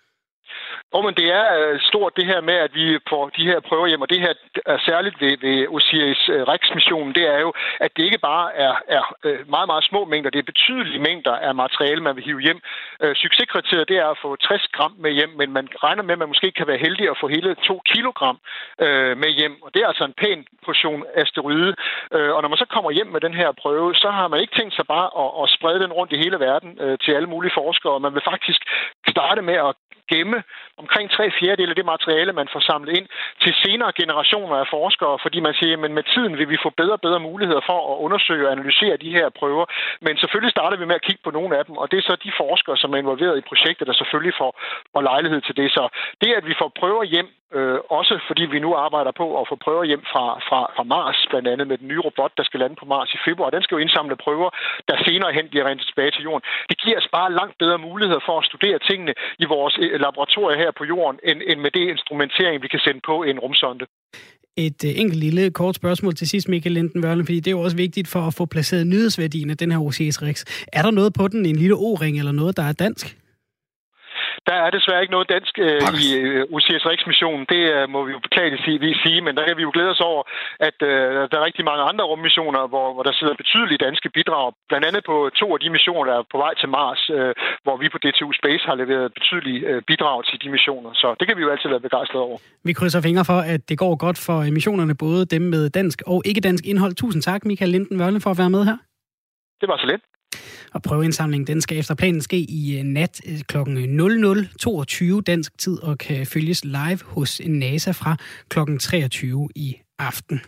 Oh, men det er stort det her med, at vi får de her prøver hjem, og det her er særligt ved, ved Osiris-Rex-missionen, det er jo, at det ikke bare er, er meget, meget små mængder, det er betydelige mængder af materiale, man vil hive hjem. Succeskriteriet, det er at få tres gram med hjem, men man regner med, at man måske kan være heldig at få hele to kilogram med hjem, og det er altså en pæn portion asteroide. Og når man så kommer hjem med den her prøve, så har man ikke tænkt sig bare at, at sprede den rundt i hele verden til alle mulige forskere. Man vil faktisk starte med at gemme omkring tre fjerdedele af det materiale, man får samlet ind til senere generationer af forskere, fordi man siger, at med tiden vil vi få bedre og bedre muligheder for at undersøge og analysere de her prøver. Men selvfølgelig starter vi med at kigge på nogle af dem, og det er så de forskere, som er involveret i projektet, der selvfølgelig får, får lejlighed til det. Så det, at vi får prøver hjem, øh, også fordi vi nu arbejder på at få prøver hjem fra, fra, fra Mars, blandt andet med den nye robot, der skal lande på Mars i februar, den skal jo indsamle prøver, der senere hen bliver rentet tilbage til jorden. Det giver os bare langt bedre muligheder for at studere tingene i vores laboratorier her på jorden, end, end med det instrumentering, vi kan sende på en rumsonde. Et uh, enkelt lille kort spørgsmål til sidst, Michael Linden-Vørle, fordi det er jo også vigtigt for at få placeret nyhedsværdien af den her Osiris-Rex. Er der noget på den, en lille O-ring eller noget, der er dansk? Der er desværre ikke noget dansk øh, i øh, Osiris-Rex-missionen. Det øh, må vi jo beklageligt sige, men der kan vi jo glæde os over, at øh, der er rigtig mange andre rummissioner, hvor, hvor der sidder betydelige danske bidrag. Blandt andet på to af de missioner, der er på vej til Mars, øh, hvor vi på D T U Space har leveret betydelige øh, bidrag til de missioner. Så det kan vi jo altid være begejstrede over. Vi krydser fingre for, at det går godt for missionerne, både dem med dansk og ikke-dansk indhold. Tusind tak, Michael Linden-Vørle, for at være med her. Det var så lidt. Og prøveindsamlingen, den skal efter planen ske i nat klokken nul nul toogtyve dansk tid og kan følges live hos NASA fra klokken treogtyve i aften.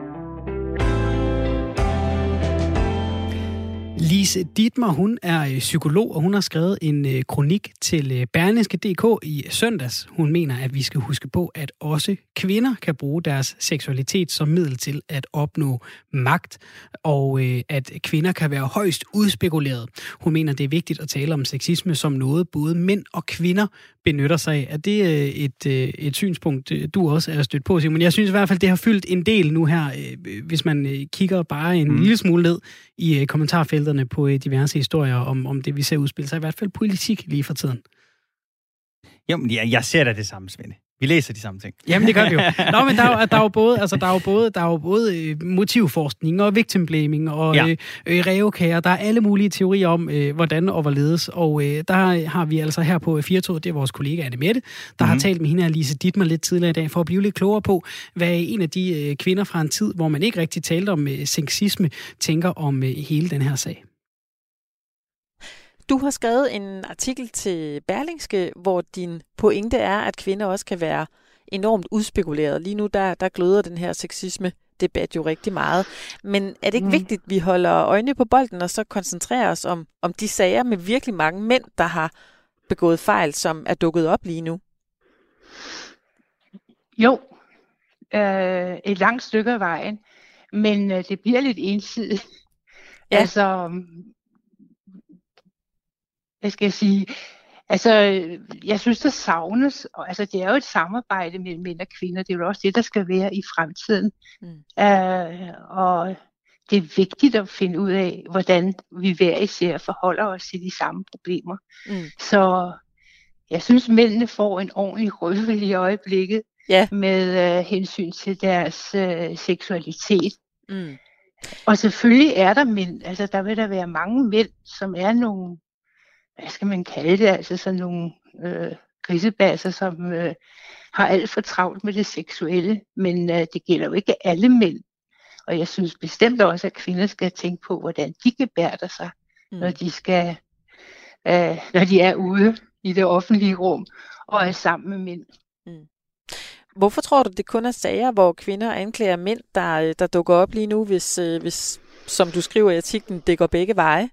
Lise Dittmer, hun er psykolog, og hun har skrevet en kronik til Berlingske punktum d k i søndags. Hun mener, at vi skal huske på, at også kvinder kan bruge deres seksualitet som middel til at opnå magt, og at kvinder kan være højst udspekuleret. Hun mener, det er vigtigt at tale om sexisme som noget, både mænd og kvinder benytter sig af. Er det et, et synspunkt, du også er stødt på, Simon? Jeg synes i hvert fald, det har fyldt en del nu her, hvis man kigger bare en mm. lille smule ned i kommentarfelterne på diverse historier om, om det, vi ser udspille sig. I hvert fald politik lige for tiden. Jamen, jeg, jeg ser da det samme, Svende. Vi læser de samme ting. Jamen, det gør vi jo. Nå, men der er, der er jo både, altså, der er jo både, der er jo både motivforskning og victim blaming og ja. øh, rævekager. Der er alle mulige teorier om, øh, hvordan og hvorledes. Og øh, der har vi altså her på fire to, det er vores kollega Anne Mette, der mm-hmm. har talt med hende og Lise Dittmer lidt tidligere i dag, for at blive lidt klogere på, hvad en af de øh, kvinder fra en tid, hvor man ikke rigtig talte om øh, sexisme, tænker om øh, hele den her sag. Du har skrevet en artikel til Berlingske, hvor din pointe er, at kvinder også kan være enormt udspekuleret. Lige nu der, der gløder den her sexisme-debat jo rigtig meget. Men er det ikke mm. vigtigt, at vi holder øjnene på bolden og så koncentrerer os om, om de sager med virkelig mange mænd, der har begået fejl, som er dukket op lige nu? Jo, øh, et langt stykke af vejen, men øh, det bliver lidt ensidigt. Ja. Altså, hvad skal jeg sige? Altså, jeg synes, der savnes, altså det er jo et samarbejde mellem mænd og kvinder, det er jo også det, der skal være i fremtiden. Mm. Uh, og det er vigtigt at finde ud af, hvordan vi hver især forholder os til de samme problemer. Mm. Så jeg synes, mændene får en ordentlig røvel i øjeblikket ja. med uh, hensyn til deres uh, seksualitet. Mm. Og selvfølgelig er der mænd, altså der vil der være mange mænd, som er nogle, hvad skal man kalde det, altså sådan nogle øh, grisebasser, som øh, har alt for travlt med det seksuelle, men øh, det gælder jo ikke alle mænd. Og jeg synes bestemt også, at kvinder skal tænke på, hvordan de gebærder sig, mm. når de skal, øh, når de er ude i det offentlige rum og er sammen med mænd. Mm. Hvorfor tror du, det kun er sager, hvor kvinder anklager mænd, der, der dukker op lige nu, hvis, øh, hvis, som du skriver i artiklen, det går begge veje?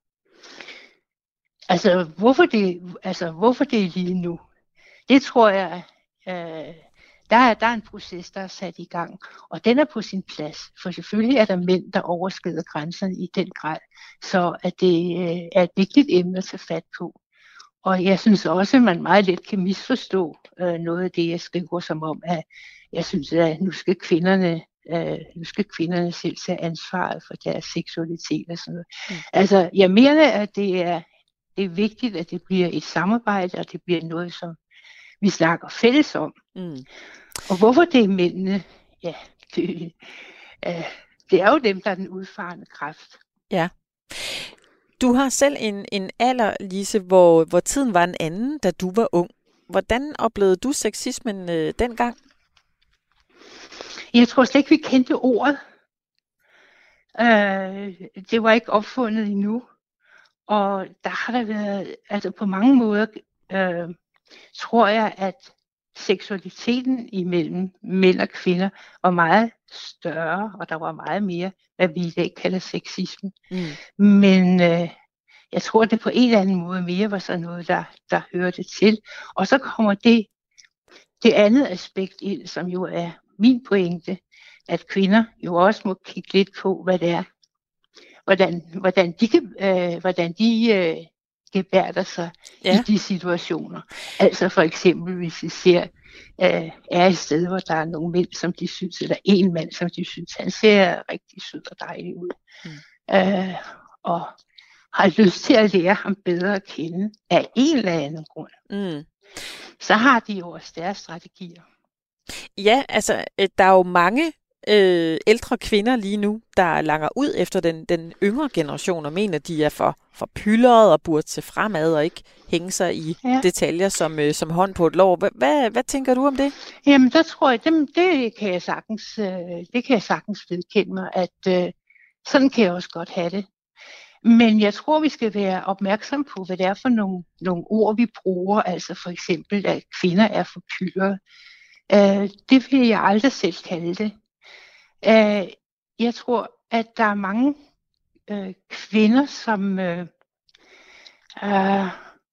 Altså hvorfor, det, altså, hvorfor det er lige nu? Det tror jeg, øh, der, er, der er en proces, der er sat i gang, og den er på sin plads. For selvfølgelig er der mænd, der overskrider grænserne i den grad, så at det øh, er et vigtigt emne at tage fat på. Og jeg synes også, at man meget let kan misforstå øh, noget af det, jeg skriver, som om, at jeg synes, at nu skal kvinderne, øh, nu skal kvinderne selv tage ansvaret for deres seksualitet og sådan noget. Mm. Altså, jeg mener, at det er, det er vigtigt, at det bliver et samarbejde, og det bliver noget, som vi snakker fælles om. Mm. Og hvorfor det er mændene? Ja, det, øh, det er jo dem, der er den udfarende kraft. Ja. Du har selv en, en alder, Lise, hvor, hvor tiden var en anden, da du var ung. Hvordan oplevede du sexismen øh, dengang? Jeg tror slet ikke, vi kendte ordet. Øh, det var ikke opfundet endnu. Og der har der været, altså på mange måder, øh, tror jeg, at seksualiteten imellem mænd og kvinder var meget større, og der var meget mere, hvad vi i dag kalder sexisme. Mm. Men øh, jeg tror, det på en eller anden måde mere var sådan noget, der, der hørte til. Og så kommer det, det andet aspekt ind, som jo er min pointe, at kvinder jo også må kigge lidt på, hvad det er, hvordan, hvordan de, øh, hvordan de øh, gebærder sig ja. i de situationer. Altså for eksempel, hvis vi ser, øh, er et sted, hvor der er nogle mænd, som de synes, eller en mand, som de synes, han ser rigtig sød og dejlig ud. Mm. Øh, og har lyst til at lære ham bedre at kende af en eller anden grund. Mm. Så har de jo også deres strategier. Ja, altså, der er jo mange øh, ældre kvinder lige nu, der langer ud efter den, den yngre generation og mener, de er for, for pyldrede og burde se fremad og ikke hænge sig i ja. detaljer som, øh, som hånd på et lår. Hvad, hvad, hvad tænker du om det? Jamen, der tror jeg, det, det kan jeg sagtens, øh, det kan jeg sagtens vedkende mig, at øh, sådan kan jeg også godt have det. Men jeg tror, vi skal være opmærksom på, hvad det er for nogle, nogle ord, vi bruger. Altså for eksempel, at kvinder er for pyldrede. Øh, det vil jeg aldrig selv kalde det. Øh, jeg tror, at der er mange øh, kvinder, som øh, øh,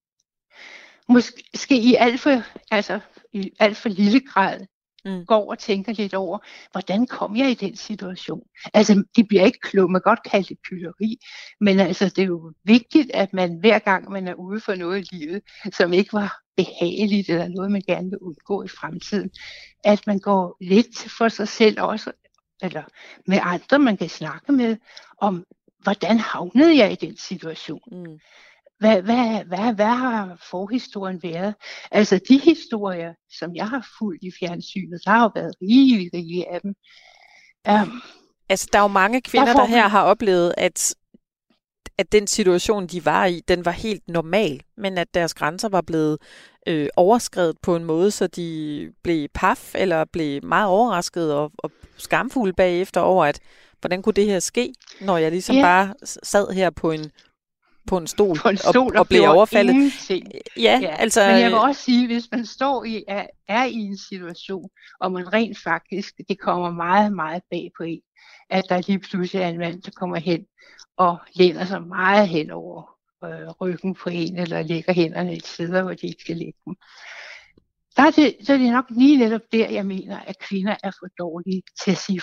måske i alt for, altså, i alt for lille grad mm. går og tænker lidt over, hvordan kom jeg i den situation? Altså, de bliver ikke kloge, man kan godt kalde det pylderi, men altså, det er jo vigtigt, at man hver gang, man er ude for noget i livet, som ikke var behageligt, eller noget, man gerne vil undgå i fremtiden, at man går lidt for sig selv også, eller med andre, man kan snakke med, om hvordan havnede jeg i den situation? Mm. Hvad, hvad, hvad, hvad har forhistorien været? Altså de historier, som jeg har fulgt i fjernsynet, der har jo været rigeligt, rigeligt af dem. Um, altså der er jo mange kvinder, der, der her har oplevet, at, at den situation, de var i, den var helt normal, men at deres grænser var blevet øh, overskredet på en måde, så de blev paf, eller blev meget overrasket og, og skamfulde bagefter over, at hvordan kunne det her ske, når jeg ligesom yeah. bare sad her på en på en stol, på en stol og, og blev overfaldet. Ja, ja, altså, men jeg vil også sige, hvis man står i, er, er i en situation, og man rent faktisk, det kommer meget, meget bag på en, at der lige pludselig er en mand, der kommer hen og læner sig meget hen over øh, ryggen på en, eller lægger hænderne et sted, hvor de ikke skal lægge dem. Der er det, så er det nok lige netop der, jeg mener, at kvinder er for dårlige til at sige fra.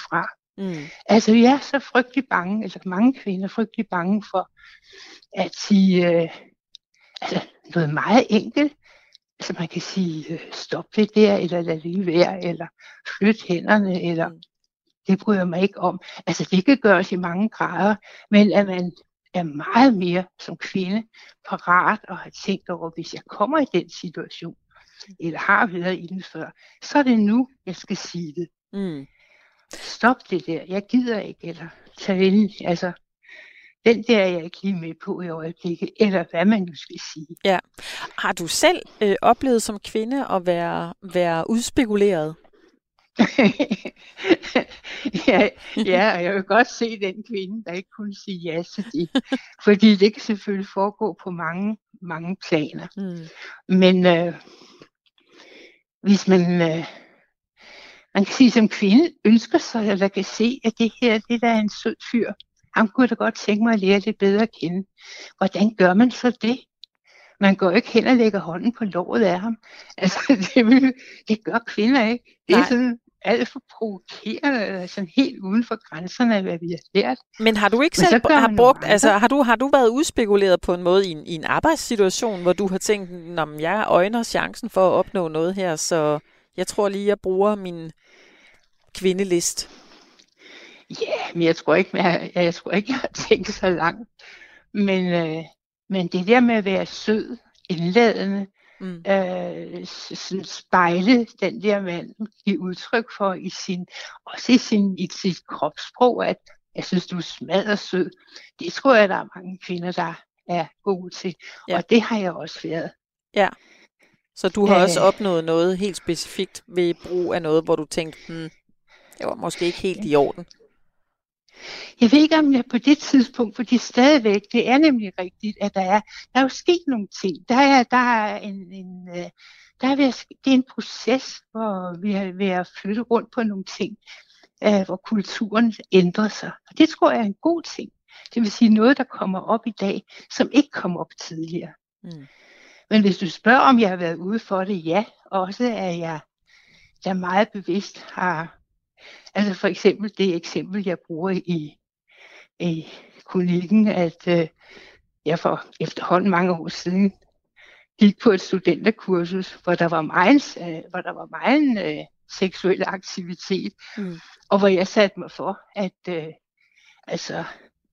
Mm. Altså, jeg er så frygtelig bange, altså mange kvinder er frygtelig bange for at sige øh, altså, noget meget enkelt. Altså, man kan sige, øh, stop det der, eller lad lige være, eller flyt hænderne, eller mm. det bryder jeg mig ikke om. Altså, det kan gøres i mange grader, men at man er meget mere som kvinde parat og har tænkt over, hvis jeg kommer i den situation, eller har været i den før, så er det nu, jeg skal sige det. Mm. Stop det der, jeg gider ikke, eller tag vel, altså, den der er jeg ikke lige med på i øjeblikket, eller hvad man nu skal sige. Ja. Har du selv øh, oplevet som kvinde at være, være udspekuleret? ja, ja, og jeg vil godt se den kvinde, der ikke kunne sige ja til det. Fordi det kan selvfølgelig foregå på mange, mange planer. Mm. Men øh, hvis man, øh, man kan sige som kvinde, ønsker sig, eller kan se, at det her, det der er en sød fyr, ham kunne da godt tænke mig at lære lidt bedre at kende. Hvordan gør man så det? Man går ikke hen og lægger hånden på låret af ham. Altså, det, vil, det gør kvinder ikke. Det Nej. er sådan alt for provokerende, sådan helt uden for grænserne af, hvad vi har lært. Men har du ikke Men selv har brugt, altså har du, har du været udspekuleret på en måde i en, i en arbejdssituation, hvor du har tænkt, at jeg øjner chancen for at opnå noget her, så jeg tror lige, jeg bruger min kvindelist? Ja, yeah, men jeg tror ikke, jeg, jeg, jeg tror ikke, jeg har tænkt så langt. Men, øh, men det der med at være sød, indladende, mm. øh, sådan spejle den der mand, give udtryk for i sin, også i, sin, i sit kropssprog, at jeg synes, du er smadret sød. Det tror jeg, der er mange kvinder, der er gode til. Ja. Og det har jeg også været. Ja. Så du har Æh, også opnået noget helt specifikt ved brug af noget, hvor du tænkte, hmm, det var måske ikke helt i orden. Jeg ved ikke, om jeg på det tidspunkt, fordi stadigvæk, det er nemlig rigtigt, at der er, der er jo sket nogle ting. Der er, der er en, en der er ved, det er en proces, hvor vi er ved at flytte rundt på nogle ting, øh, hvor kulturen ændrer sig. Og det tror jeg er en god ting. Det vil sige noget, der kommer op i dag, som ikke kom op tidligere. Mm. Men hvis du spørger, om jeg har været ude for det, ja, også er jeg der meget bevidst har. Altså for eksempel det eksempel, jeg bruger i, i klinikken, at øh, jeg for efterhånden mange år siden gik på et studenterkursus, hvor der var meget, øh, hvor der var meget øh, seksuel aktivitet, mm. og hvor jeg satte mig for, at, øh, altså,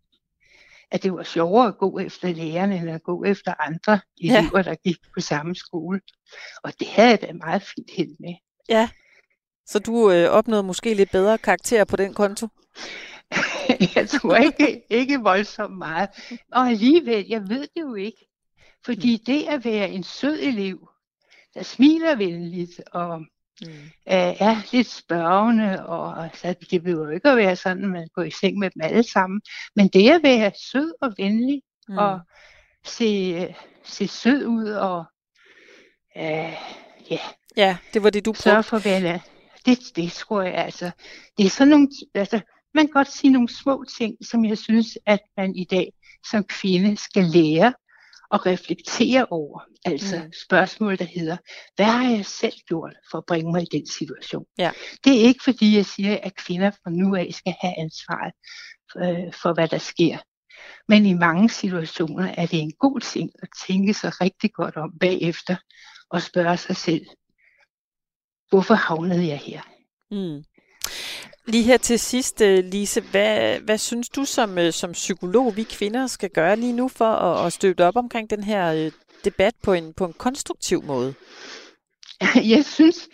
at det var sjovere at gå efter lærerne, end at gå efter andre elever, ja. der gik på samme skole. Og det havde jeg da meget fint held med. Ja. Så du øh, opnåede måske lidt bedre karakter på den konto? Jeg tror ikke, ikke voldsomt meget. Og alligevel, jeg ved det jo ikke. Fordi det at være en sød elev, der smiler venligt og mm. øh, er lidt spørgende, og altså, det behøver jo ikke at være sådan, at man går i seng med dem alle sammen. Men det at være sød og venlig mm. og se, se sød ud og øh, ja. Ja, det var det, du prøvede. Sørg for venner. Det, det tror jeg altså. Det er sådan nogle, altså, man kan godt sige nogle små ting, som jeg synes, at man i dag som kvinde skal lære og reflektere over. Altså mm. spørgsmål, der hedder, hvad har jeg selv gjort for at bringe mig i den situation? Ja. Det er ikke fordi, jeg siger, at kvinder fra nu af skal have ansvaret for, for hvad der sker. Men i mange situationer er det en god ting at tænke sig rigtig godt om bagefter og spørge sig selv, hvorfor havnede jeg her? Mm. Lige her til sidst, Lise, hvad, hvad synes du som, som psykolog, vi kvinder skal gøre lige nu for at, at støtte op omkring den her debat på en, på en konstruktiv måde? Jeg synes,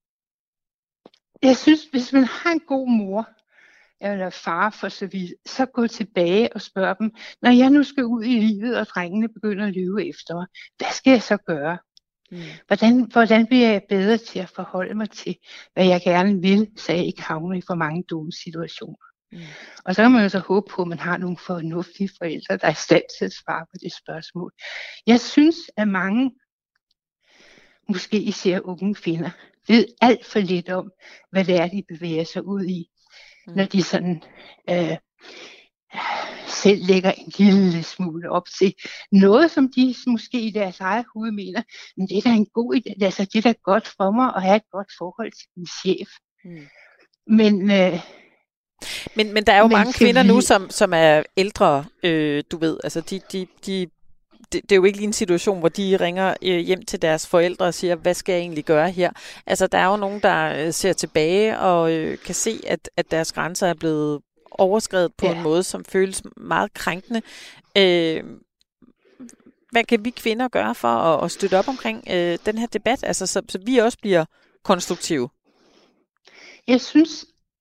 jeg synes, hvis man har en god mor eller far for så vidt, så gå tilbage og spørg dem, når jeg nu skal ud i livet, og drengene begynder at lyve efter mig, hvad skal jeg så gøre? Mm. Hvordan, hvordan bliver jeg bedre til at forholde mig til, hvad jeg gerne vil, så jeg ikke havner i for mange dumme situationer. Mm. Og så kan man jo så håbe på, at man har nogle fornuftige forældre, der er i stand til at svare på det spørgsmål. Jeg synes, at mange, måske især unge kvinder, ved alt for lidt om, hvad det er, de bevæger sig ud i, mm. når de sådan øh, selv lægger en lille smule op til noget, som de måske i deres eget hoved mener, men det er da en god idé, altså det er da godt for mig at have et godt forhold til min chef. Mm. Men øh, Men, men der er jo men mange kvinder vi... nu, som, som er ældre, øh, du ved. Altså, de, de, de, det, det er jo ikke lige en situation, hvor de ringer øh, hjem til deres forældre og siger, hvad skal jeg egentlig gøre her? Altså, der er jo nogen, der øh, ser tilbage og øh, kan se, at, at deres grænser er blevet overskredet på ja. en måde, som føles meget krænkende. Øh, hvad kan vi kvinder gøre for at, at støtte op omkring øh, den her debat, altså, så, så vi også bliver konstruktive? Jeg synes,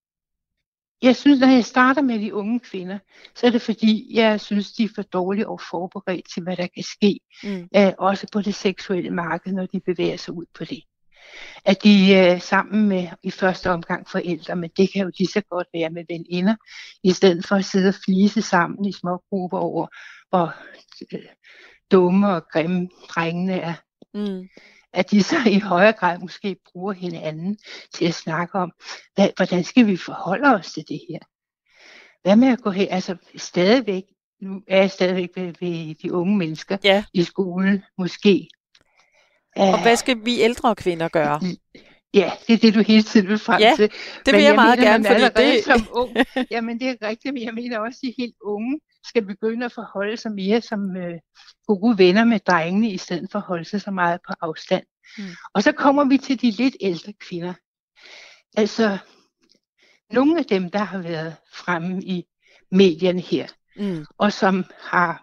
jeg synes, når jeg starter med de unge kvinder, så er det fordi, jeg synes, de er for dårlige og forberedt til, hvad der kan ske, mm. øh, også på det seksuelle marked, når de bevæger sig ud på det. At de er sammen med i første omgang forældre, men det kan jo lige så godt være med veninder, i stedet for at sidde og flise sammen i små grupper over, hvor øh, dumme og grimme drengene er. Mm. At de så i højere grad måske bruger hinanden til at snakke om, hvad, hvordan skal vi forholde os til det her? Hvad med at gå her? Altså stadigvæk, nu er jeg stadigvæk ved, ved de unge mennesker ja. i skolen, måske. Og hvad skal vi ældre kvinder gøre? Ja, det er det, du hele tiden vil frem ja, til. det vil jeg, jeg meget mener, gerne, fordi det... Som ung, jamen det er rigtigt, men jeg mener også, at de helt unge skal begynde at forholde sig mere som øh, gode venner med drengene, i stedet for at holde sig så meget på afstand. Mm. Og så kommer vi til de lidt ældre kvinder. Altså, nogle af dem, der har været fremme i medierne her, mm. og som har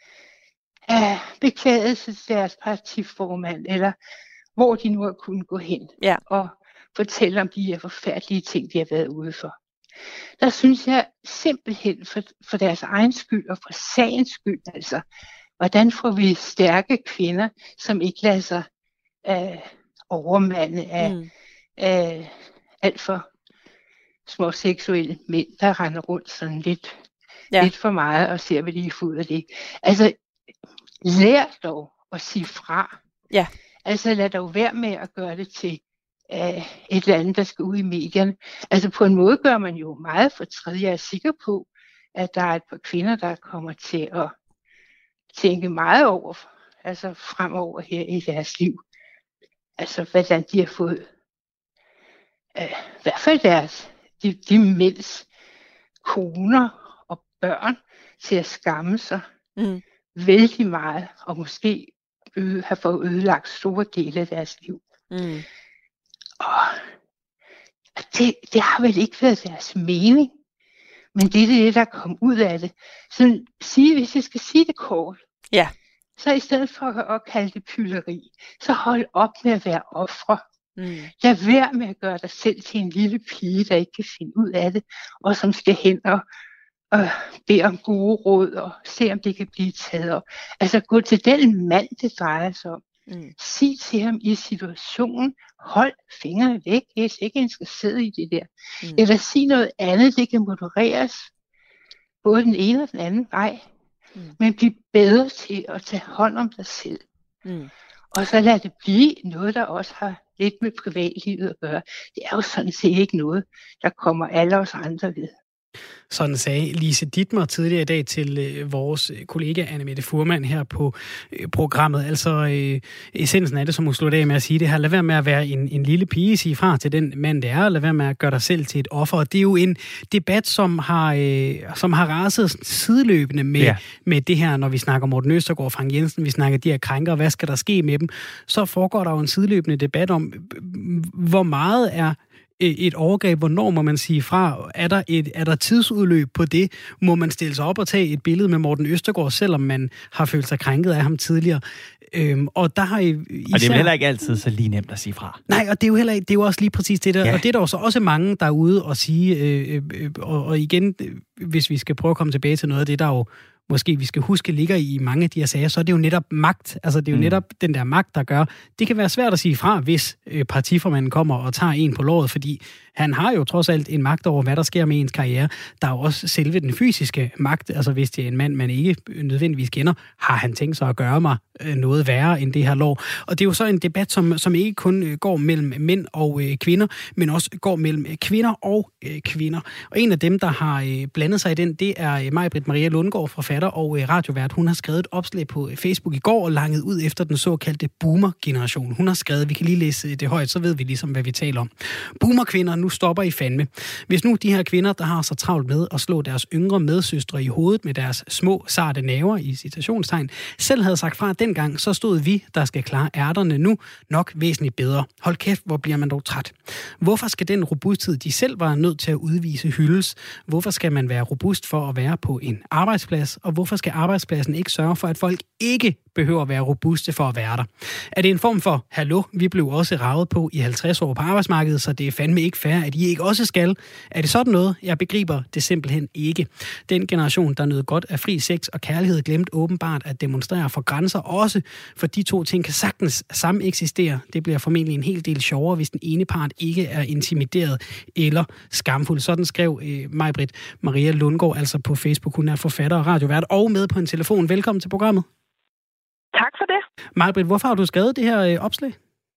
øh, beklaget sig til deres partiformand, eller hvor de nu har kunnet gå hen ja. og fortælle om de her forfærdelige ting, de har været ude for. Der synes jeg simpelthen for, for deres egen skyld og for sagens skyld, altså, hvordan får vi stærke kvinder, som ikke lader sig øh, overmande af mm. øh, alt for små seksuelle mænd, der render rundt sådan lidt, ja. lidt for meget og ser, hvad de får ud af det. Altså, lær dog at sige fra. Ja. Altså, lad dog være med at gøre det til øh, et eller andet, der skal ud i medierne. Altså, på en måde gør man jo meget fortræd. Jeg er sikker på, at der er et par kvinder, der kommer til at tænke meget over, altså fremover her i deres liv. Altså, hvordan de har fået, øh, i hvert fald deres, de, de mænds koner og børn til at skamme sig mm. vældig meget, og måske øde, have fået ødelagt store dele af deres liv. Mm. Og det, det har vel ikke været deres mening, men det er det, der kom ud af det. Så sige, hvis jeg skal sige det kort, ja. så i stedet for at kalde det pyleri, så hold op med at være ofre. Mm. Lad være med at gøre dig selv til en lille pige, der ikke kan finde ud af det, og som skal hen og, og bede om gode råd, og se om det kan blive taget op. Altså gå til den mand, det drejer sig om. Mm. Sig til ham i situationen, hold fingrene væk, jeg er ikke interesseret i det der. Mm. Eller sig noget andet, det kan modereres, både den ene og den anden vej. Mm. Men bliv bedre til at tage hånd om dig selv. Mm. Og så lad det blive noget, der også har lidt med privatlivet at gøre. Det er jo sådan set ikke noget, der kommer alle os andre ved. Sådan sagde Lise Dittmer tidligere i dag til øh, vores kollega Anne-Mette Fuhrmann her på øh, programmet. Altså øh, essensen af det, som hun slutter af med at sige det her. Lad være med at være en, en lille pige, sige fra til den mand, det er. Lad være med at gøre dig selv til et offer. Og det er jo en debat, som har, øh, som har raset sideløbende med, ja. med det her, når vi snakker Morten Østergaard og Frank Jensen, vi snakker de her krænker, hvad skal der ske med dem? Så foregår der jo en sideløbende debat om, hvor meget er et overgreb, hvornår må man sige fra? Er der, et, er der tidsudløb på det? Må man stille sig op og tage et billede med Morten Østergaard, selvom man har følt sig krænket af ham tidligere? Øhm, og der har I, især... Og det er heller ikke altid så lige nemt at sige fra. Nej, og det er jo heller det er jo også lige præcis det der. Ja. Og det er der også også mange, der er ude og sige, øh, øh, og, og igen, hvis vi skal prøve at komme tilbage til noget af det, der jo måske vi skal huske ligger i mange af de her sager, så er det jo netop magt. Altså det er jo mm. netop den der magt, der gør. Det kan være svært at sige fra, hvis øh, partiformanden kommer og tager en på låret, fordi han har jo trods alt en magt over, hvad der sker med ens karriere. Der er jo også selve den fysiske magt. Altså hvis det er en mand, man ikke nødvendigvis kender, har han tænkt sig at gøre mig øh, noget værre end det her lov. Og det er jo så en debat, som, som ikke kun øh, går mellem mænd og øh, kvinder, men også går mellem øh, kvinder og øh, kvinder. Og en af dem, der har øh, blandet sig i den, det er øh, Maj-Britt Maria Lundgaard, forfatter og øh, radiovært. Hun har skrevet et opslag på Facebook i går og langet ud efter den såkaldte boomer-generation. Hun har skrevet, vi kan lige læse det højt, så ved vi ligesom, hvad vi taler om. Boomer-kvinder, nu nu stopper I fandme. Hvis nu de her kvinder, der har så travlt med at slå deres yngre medsøstre i hovedet med deres små, sarte naver i citationstegn, selv havde sagt fra dengang, så stod vi, der skal klare ærterne nu, nok væsentligt bedre. Hold kæft, hvor bliver man dog træt. Hvorfor skal den robusthed, de selv var nødt til at udvise, hyldes? Hvorfor skal man være robust for at være på en arbejdsplads? Og hvorfor skal arbejdspladsen ikke sørge for, at folk ikke behøver at være robuste for at være der? Er det en form for, hallo, vi blev også ravet på i halvtreds år på arbejdsmarkedet, så det er fandme ikke fair, at I ikke også skal? Er det sådan noget? Jeg begriber det simpelthen ikke. Den generation, der nød godt af fri sex og kærlighed, glemt åbenbart at demonstrere for grænser, også for de to ting kan sagtens sameksistere. Det bliver formentlig en hel del sjovere, hvis den ene part ikke er intimideret eller skamfuld. Sådan skrev øh, Maj-Britt Maria Lundgaard altså på Facebook. Hun er forfatter og radiovært og med på en telefon. Velkommen til programmet. Tak for det. Maj-Britt, hvorfor har du skrevet det her øh, opslag?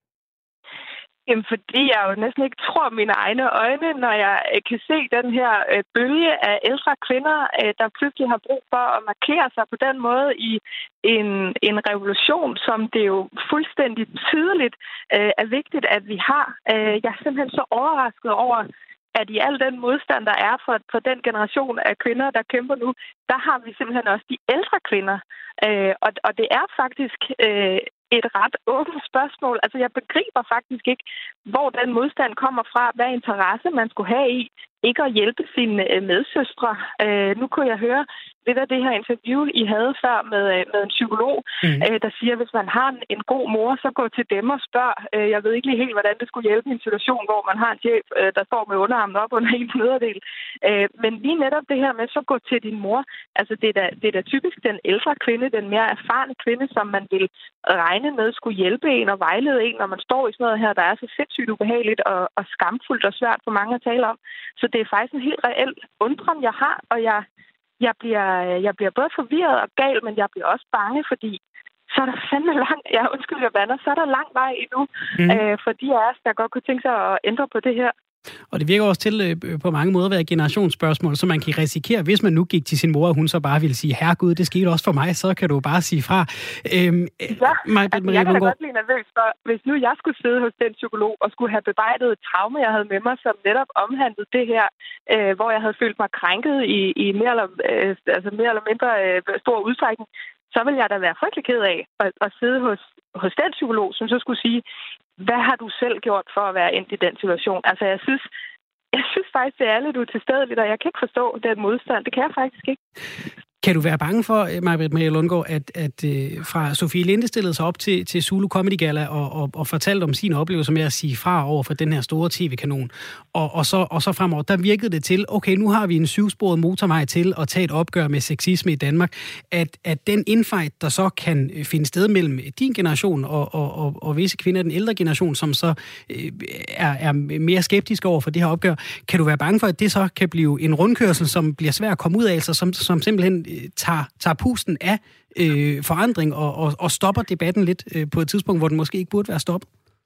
Jamen, fordi jeg jo næsten ikke tror mine egne øjne, når jeg øh, kan se den her øh, bølge af ældre kvinder, øh, der pludselig har brug for at markere sig på den måde i en, en revolution, som det jo fuldstændig tydeligt øh, er vigtigt, at vi har. Øh, jeg er simpelthen så overrasket over, at i al den modstand, der er for, for den generation af kvinder, der kæmper nu, der har vi simpelthen også de ældre kvinder. Øh, og, og det er faktisk øh, et ret åbent spørgsmål. Altså, jeg begriber faktisk ikke, hvor den modstand kommer fra, hvad interesse man skulle have i ikke at hjælpe sine øh, medsøstre. Øh, nu kunne jeg høre det der det her interview, I havde før med, med en psykolog, mm. øh, der siger, at hvis man har en, en god mor, så gå til dem og spørg. Øh, jeg ved ikke lige helt, hvordan det skulle hjælpe i en situation, hvor man har en chef, øh, der står med underarmen op under en nederdel. Øh, men lige netop det her med, så gå til din mor. Altså, det er, da, det er da typisk den ældre kvinde, den mere erfarne kvinde, som man vil regne med skulle hjælpe en og vejlede en, når man står i sådan noget her, der er så sindssygt ubehageligt og, og skamfuldt og svært for mange at tale om. Så det er faktisk en helt reel undren, jeg har, og jeg Jeg bliver, jeg bliver både forvirret og gal, men jeg bliver også bange, fordi så er der fandme lang, ja, undskyld, jeg bander, så er der lang vej endnu mm. øh, for de af os, der godt kunne tænke sig at ændre på det her. Og det virker også til øh, på mange måder at være et generationsspørgsmål, så man kan risikere, hvis man nu gik til sin mor, og hun så bare ville sige, herregud, det skete også for mig, så kan du bare sige fra. Øhm, ja, Maja, altså, jeg kan da godt blive nervøs for, hvis nu jeg skulle sidde hos den psykolog og skulle have bearbejdet et traume, jeg havde med mig, som netop omhandlede det her, øh, hvor jeg havde følt mig krænket i, i mere, eller, øh, altså mere eller mindre øh, stor udstrækning, så ville jeg da være frygtelig ked af at, at sidde hos, hos den psykolog, som så skulle sige, hvad har du selv gjort for at være endt i den situation? Altså, jeg synes, jeg synes faktisk, det er lidt utilstedeligt, og jeg kan ikke forstå den modstand. Det kan jeg faktisk ikke. Kan du være bange for, Maj-Britt Maria Lundgaard, at, at uh, fra Sofie Linde stillede sig op til, til Zulu Comedy Gala og, og, og fortalte om sine oplevelser med at sige fra over for den her store tv-kanon, og, og, så, og så fremover, der virkede det til, okay, nu har vi en syvsporet motorvej til at tage et opgør med sexisme i Danmark, at, at den infight, der så kan finde sted mellem din generation og, og, og, og visse kvinder, den ældre generation, som så øh, er, er mere skeptiske over for det her opgør, kan du være bange for, at det så kan blive en rundkørsel, som bliver svær at komme ud af, altså som, som simpelthen tager, tager pusten af øh, forandring og, og, og stopper debatten lidt øh, på et tidspunkt, hvor den måske ikke burde være stoppet?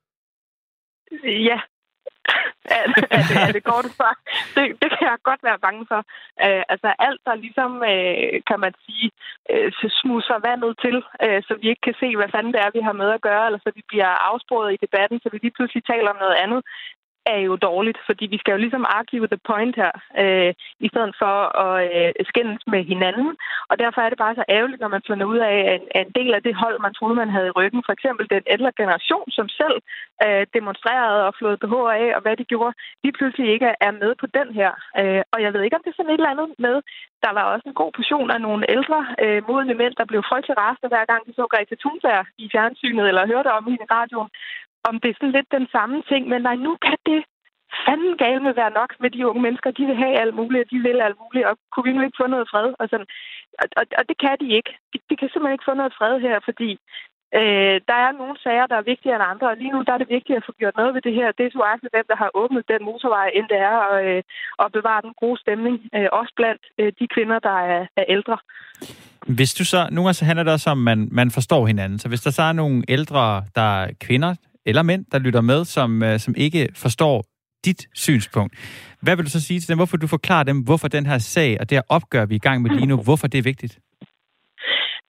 Ja. er, det, er det godt for? Det, det kan jeg godt være bange for. Uh, altså alt, der ligesom, uh, kan man sige, uh, smuser vandet til, uh, så vi ikke kan se, hvad fanden det er, vi har med at gøre, eller så vi bliver afsporet i debatten, så vi lige pludselig taler om noget andet, er jo dårligt, fordi vi skal jo ligesom argue the point her, øh, i stedet for at øh, skændes med hinanden. Og derfor er det bare så ærgerligt, når man finder ud af, at en del af det hold, man troede, man havde i ryggen, for eksempel den ældre generation, som selv øh, demonstrerede og flåede B H af, og hvad de gjorde, de pludselig ikke er med på den her. Øh, og jeg ved ikke, om det er sådan et eller andet med, der var også en god portion af nogle ældre øh, modne mænd, der blev frygtelig rasende, hver gang de så Greta Thunberg i fjernsynet, eller hørte om hende i radioen. Om det er sådan lidt den samme ting, men nej, nu kan det fanden galt med være nok med de unge mennesker. De vil have alt muligt, og de vil alt muligt, og kunne vi nu ikke få noget fred? Og, sådan. Og, og, og det kan de ikke. De, de kan simpelthen ikke få noget fred her, fordi øh, der er nogle sager, der er vigtigere end andre, og lige nu der er det vigtigt at få gjort noget ved det her. Det er så også dem, der har åbnet den motorvej, end det er at, øh, at bevare den gode stemning, øh, også blandt øh, de kvinder, der er, er ældre. Hvis du så, nogle gange så handler det også om, at man, man forstår hinanden. Så hvis der så er nogle ældre, der er kvinder eller mænd, der lytter med, som, som ikke forstår dit synspunkt, hvad vil du så sige til dem? Hvorfor du forklarer dem, hvorfor den her sag og det her opgør, vi er i gang med lige nu, hvorfor det er vigtigt?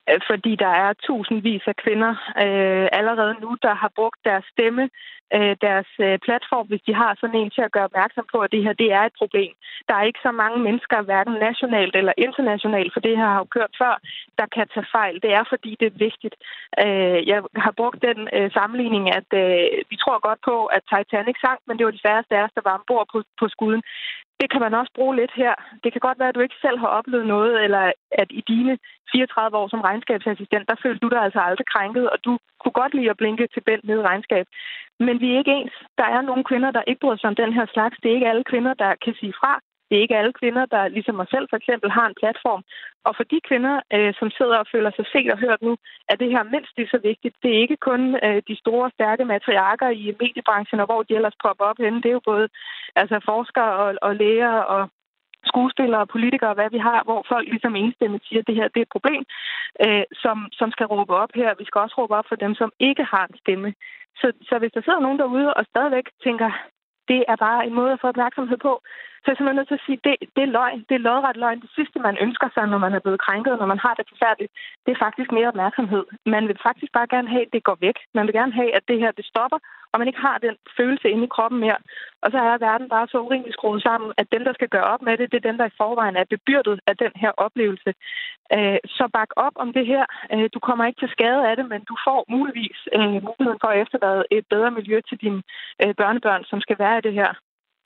fordi der er tusindvis af kvinder øh, allerede nu, der har brugt deres stemme, øh, deres øh, platform, hvis de har sådan en til at gøre opmærksom på, at det her det er et problem. Der er ikke så mange mennesker, hverken nationalt eller internationalt, for det her har jo kørt før, der kan tage fejl. Det er, fordi det er vigtigt. Øh, jeg har brugt den øh, sammenligning, at øh, vi tror godt på, at Titanic sank, men det var de færreste af os, der var ombord på, på skuden. Det kan man også bruge lidt her. Det kan godt være, at du ikke selv har oplevet noget, eller at i dine fireogtredive år som regnskabsassistent, der følte du dig altså aldrig krænket, og du kunne godt lide at blinke til Bent nede i regnskab. Men vi er ikke ens. Der er nogle kvinder, der ikke bryder sig om den her slags. Det er ikke alle kvinder, der kan sige fra. Det er ikke alle kvinder, der ligesom mig selv for eksempel har en platform. Og for de kvinder, øh, som sidder og føler sig set og hørt nu, er det her mindst lige så vigtigt. Det er ikke kun øh, de store, stærke matriarker i mediebranchen, og hvor de ellers popper op henne. Det er jo både altså, forskere og, og læger og skuespillere og politikere, hvad vi har, hvor folk ligesom enstemmigt siger, at det her det er et problem, øh, som, som skal råbe op her. Vi skal også råbe op for dem, som ikke har en stemme. Så, så hvis der sidder nogen derude og stadigvæk tænker, det er bare en måde at få opmærksomhed på, så er jeg simpelthen nødt til at sige, det, det er løgn. Det er lodret løgn. Det sidste, man ønsker sig, når man er blevet krænket, og når man har det forfærdeligt, det er faktisk mere opmærksomhed. Man vil faktisk bare gerne have, at det går væk. Man vil gerne have, at det her det stopper, og man ikke har den følelse inde i kroppen mere. Og så er verden bare så urimelig skruet sammen, at dem, der skal gøre op med det, det er dem, der i forvejen er bebyrdet af den her oplevelse. Så bak op om det her. Du kommer ikke til skade af det, men du får muligvis muligheden for at efterlade et bedre miljø til dine børnebørn, som skal være i det her.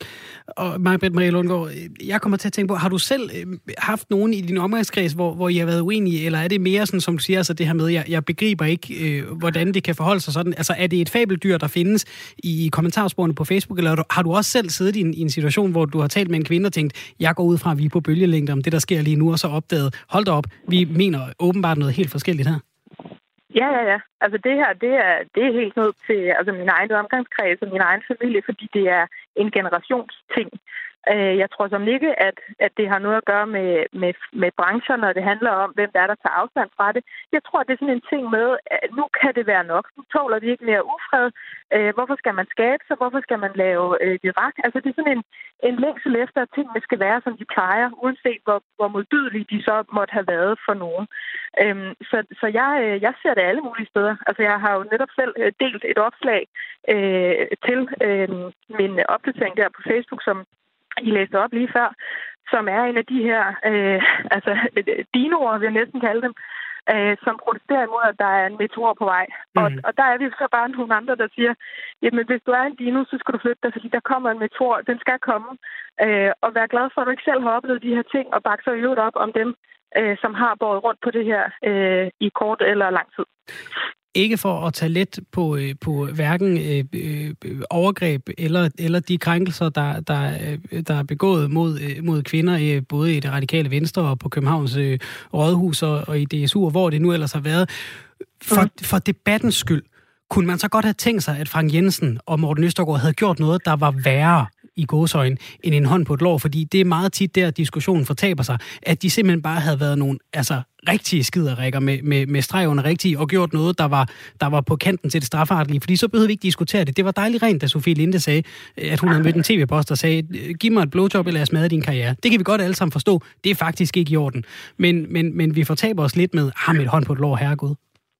Og Maj-Britt Marie Lundgaard, jeg kommer til at tænke på, har du selv øh, haft nogen i din omgangskreds, hvor, hvor I har været uenige, eller er det mere sådan, som du siger, altså det her med, jeg, jeg begriber ikke, øh, hvordan det kan forholde sig sådan? Altså er det et fabeldyr, der findes i kommentarsporene på Facebook, eller har du også selv siddet i en, i en situation, hvor du har talt med en kvinde og tænkt, jeg går ud fra, at vi er på bølgelængde om det, der sker lige nu, og så opdaget, hold da op, vi mener åbenbart noget helt forskelligt her. Ja, ja, ja. Altså det her, det er, det er helt nødt til altså min egen omgangskreds og min egen familie, fordi det er en generationsting. Jeg tror som ikke, at, at det har noget at gøre med, med, med brancher, når det handler om, hvem der er, der tager afstand fra det. Jeg tror, det er sådan en ting med, at nu kan det være nok. Nu tåler vi ikke mere ufred. Hvorfor skal man skabe sig? Hvorfor skal man lave øh, virak? Altså det er sådan en, en længsel efter, at tingene skal være, som de plejer, uanset hvor, hvor modbydelige de så måtte have været for nogen. Øhm, så så jeg, jeg ser det alle mulige steder. Altså jeg har jo netop selv delt et opslag øh, til øh, min opdatering der på Facebook, som I læste op lige før, som er en af de her øh, altså dinoer, vil jeg næsten kalde dem, øh, som protesterer imod, at der er en meteor på vej. Mm. Og, og der er vi så bare nogle andre, der siger, jamen hvis du er en dino, så skal du flytte dig, fordi der kommer en meteor, den skal komme. Øh, og vær glad for, at du ikke selv har oplevet de her ting, og bakke så i øvrigt op om dem, øh, som har båret rundt på det her øh, i kort eller lang tid. Ikke for at tage let på, på hverken øh, overgreb eller, eller de krænkelser, der, der, der er begået mod, mod kvinder, både i det radikale Venstre og på Københavns øh, Rådhus og, og i D S U, og hvor det nu ellers har været. For, for debattens skyld, kunne man så godt have tænkt sig, at Frank Jensen og Morten Østergaard havde gjort noget, der var værre i gåseøjne, end en hånd på et lår, fordi det er meget tit der, diskussionen fortaber sig, at de simpelthen bare havde været nogle altså, rigtige skiderikker med, med, med streg under rigtige, og gjort noget, der var, der var på kanten til det strafferetlige, fordi så behøvede vi ikke diskutere det. Det var dejligt rent, da Sofie Linde sagde, at hun havde mødt en tv-post, der sagde, giv mig et blowjob, eller jeg smadrer din karriere. Det kan vi godt alle sammen forstå. Det er faktisk ikke i orden. Men, men, men vi fortaber os lidt med, har med et hånd på et lår, herregud.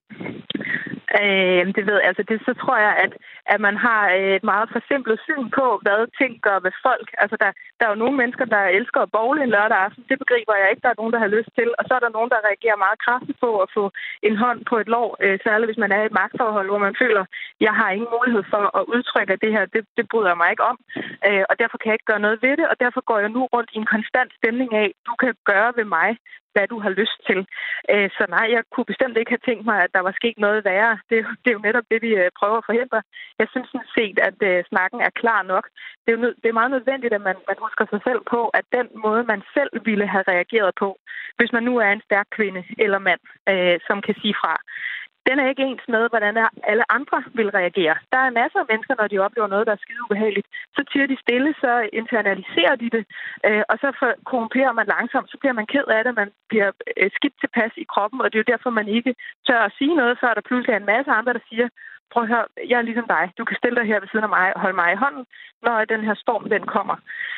Øh, det ved altså det så tror jeg at at man har et meget forsimplet syn på hvad ting gør ved folk. Altså der der er jo nogle mennesker der elsker at bowle en lørdag aften. Det begriber jeg ikke der er nogen der har lyst til. Og så er der nogen der reagerer meget kraftigt på at få en hånd på et lår, øh, særligt hvis man er i et magtforhold hvor man føler jeg har ingen mulighed for at udtrykke at det her det, det bryder jeg mig ikke om. Øh, og derfor kan jeg ikke gøre noget ved det. Og derfor går jeg nu rundt i en konstant stemning af du kan gøre ved mig hvad du har lyst til. Så nej, jeg kunne bestemt ikke have tænkt mig, at der var sket noget værre. Det, det er jo netop det, vi prøver at forhindre. Jeg synes sådan set, at uh, snakken er klar nok. Det er, jo nød, det er meget nødvendigt, at man, man husker sig selv på, at den måde, man selv ville have reageret på, hvis man nu er en stærk kvinde eller mand, uh, som kan sige fra, den er ikke ens med, hvordan alle andre vil reagere. Der er masser af mennesker, når de oplever noget, der er skide ubehageligt. Så tiger de stille, så internaliserer de det, øh, og så korrumperer man langsomt. Så bliver man ked af det, man bliver øh, skidt tilpas i kroppen, og det er jo derfor, man ikke tør at sige noget, før der pludselig er en masse andre, der siger, prøv at høre, jeg er ligesom dig. Du kan stille dig her ved siden af mig og holde mig i hånden, når den her storm, den kommer.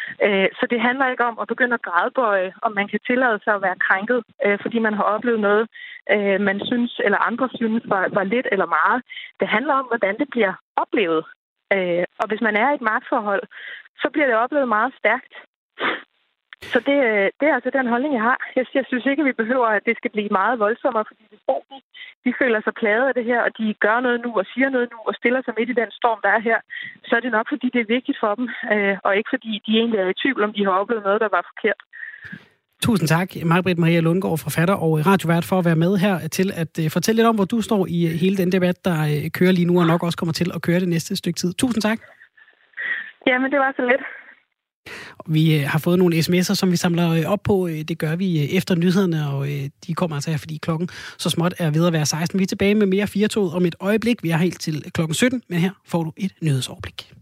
Øh, så det handler ikke om at begynde at gradbøje, om man kan tillade sig at være krænket, øh, fordi man har oplevet noget, øh, man synes, eller andre synes var, var lidt eller meget. Det handler om, hvordan det bliver oplevet. Øh, og hvis man er i et magtforhold, så bliver det oplevet meget stærkt. Så det, det er altså den holdning, jeg har. Jeg, jeg synes ikke, at vi behøver, at det skal blive meget voldsommere, fordi hvis de, de føler sig plaget af det her, og de gør noget nu og siger noget nu og stiller sig midt i den storm, der er her, så er det nok, fordi det er vigtigt for dem, øh, og ikke fordi de egentlig er i tvivl, om de har oplevet noget, der var forkert. Tusind tak, Maj-Britt Maria Lundgaard, forfatter og radiovært, for at være med her til at uh, fortælle lidt om, hvor du står i uh, hele den debat, der uh, kører lige nu, og nok også kommer til at køre det næste stykke tid. Tusind tak. Jamen, det var så lidt. Vi har fået nogle sms'er, som vi samler op på. Det gør vi efter nyhederne, og de kommer altså her, fordi klokken så småt er ved at være seksten. Vi er tilbage med mere Firtoget om et øjeblik. Vi er helt til klokken sytten, men her får du et nyhedsoverblik.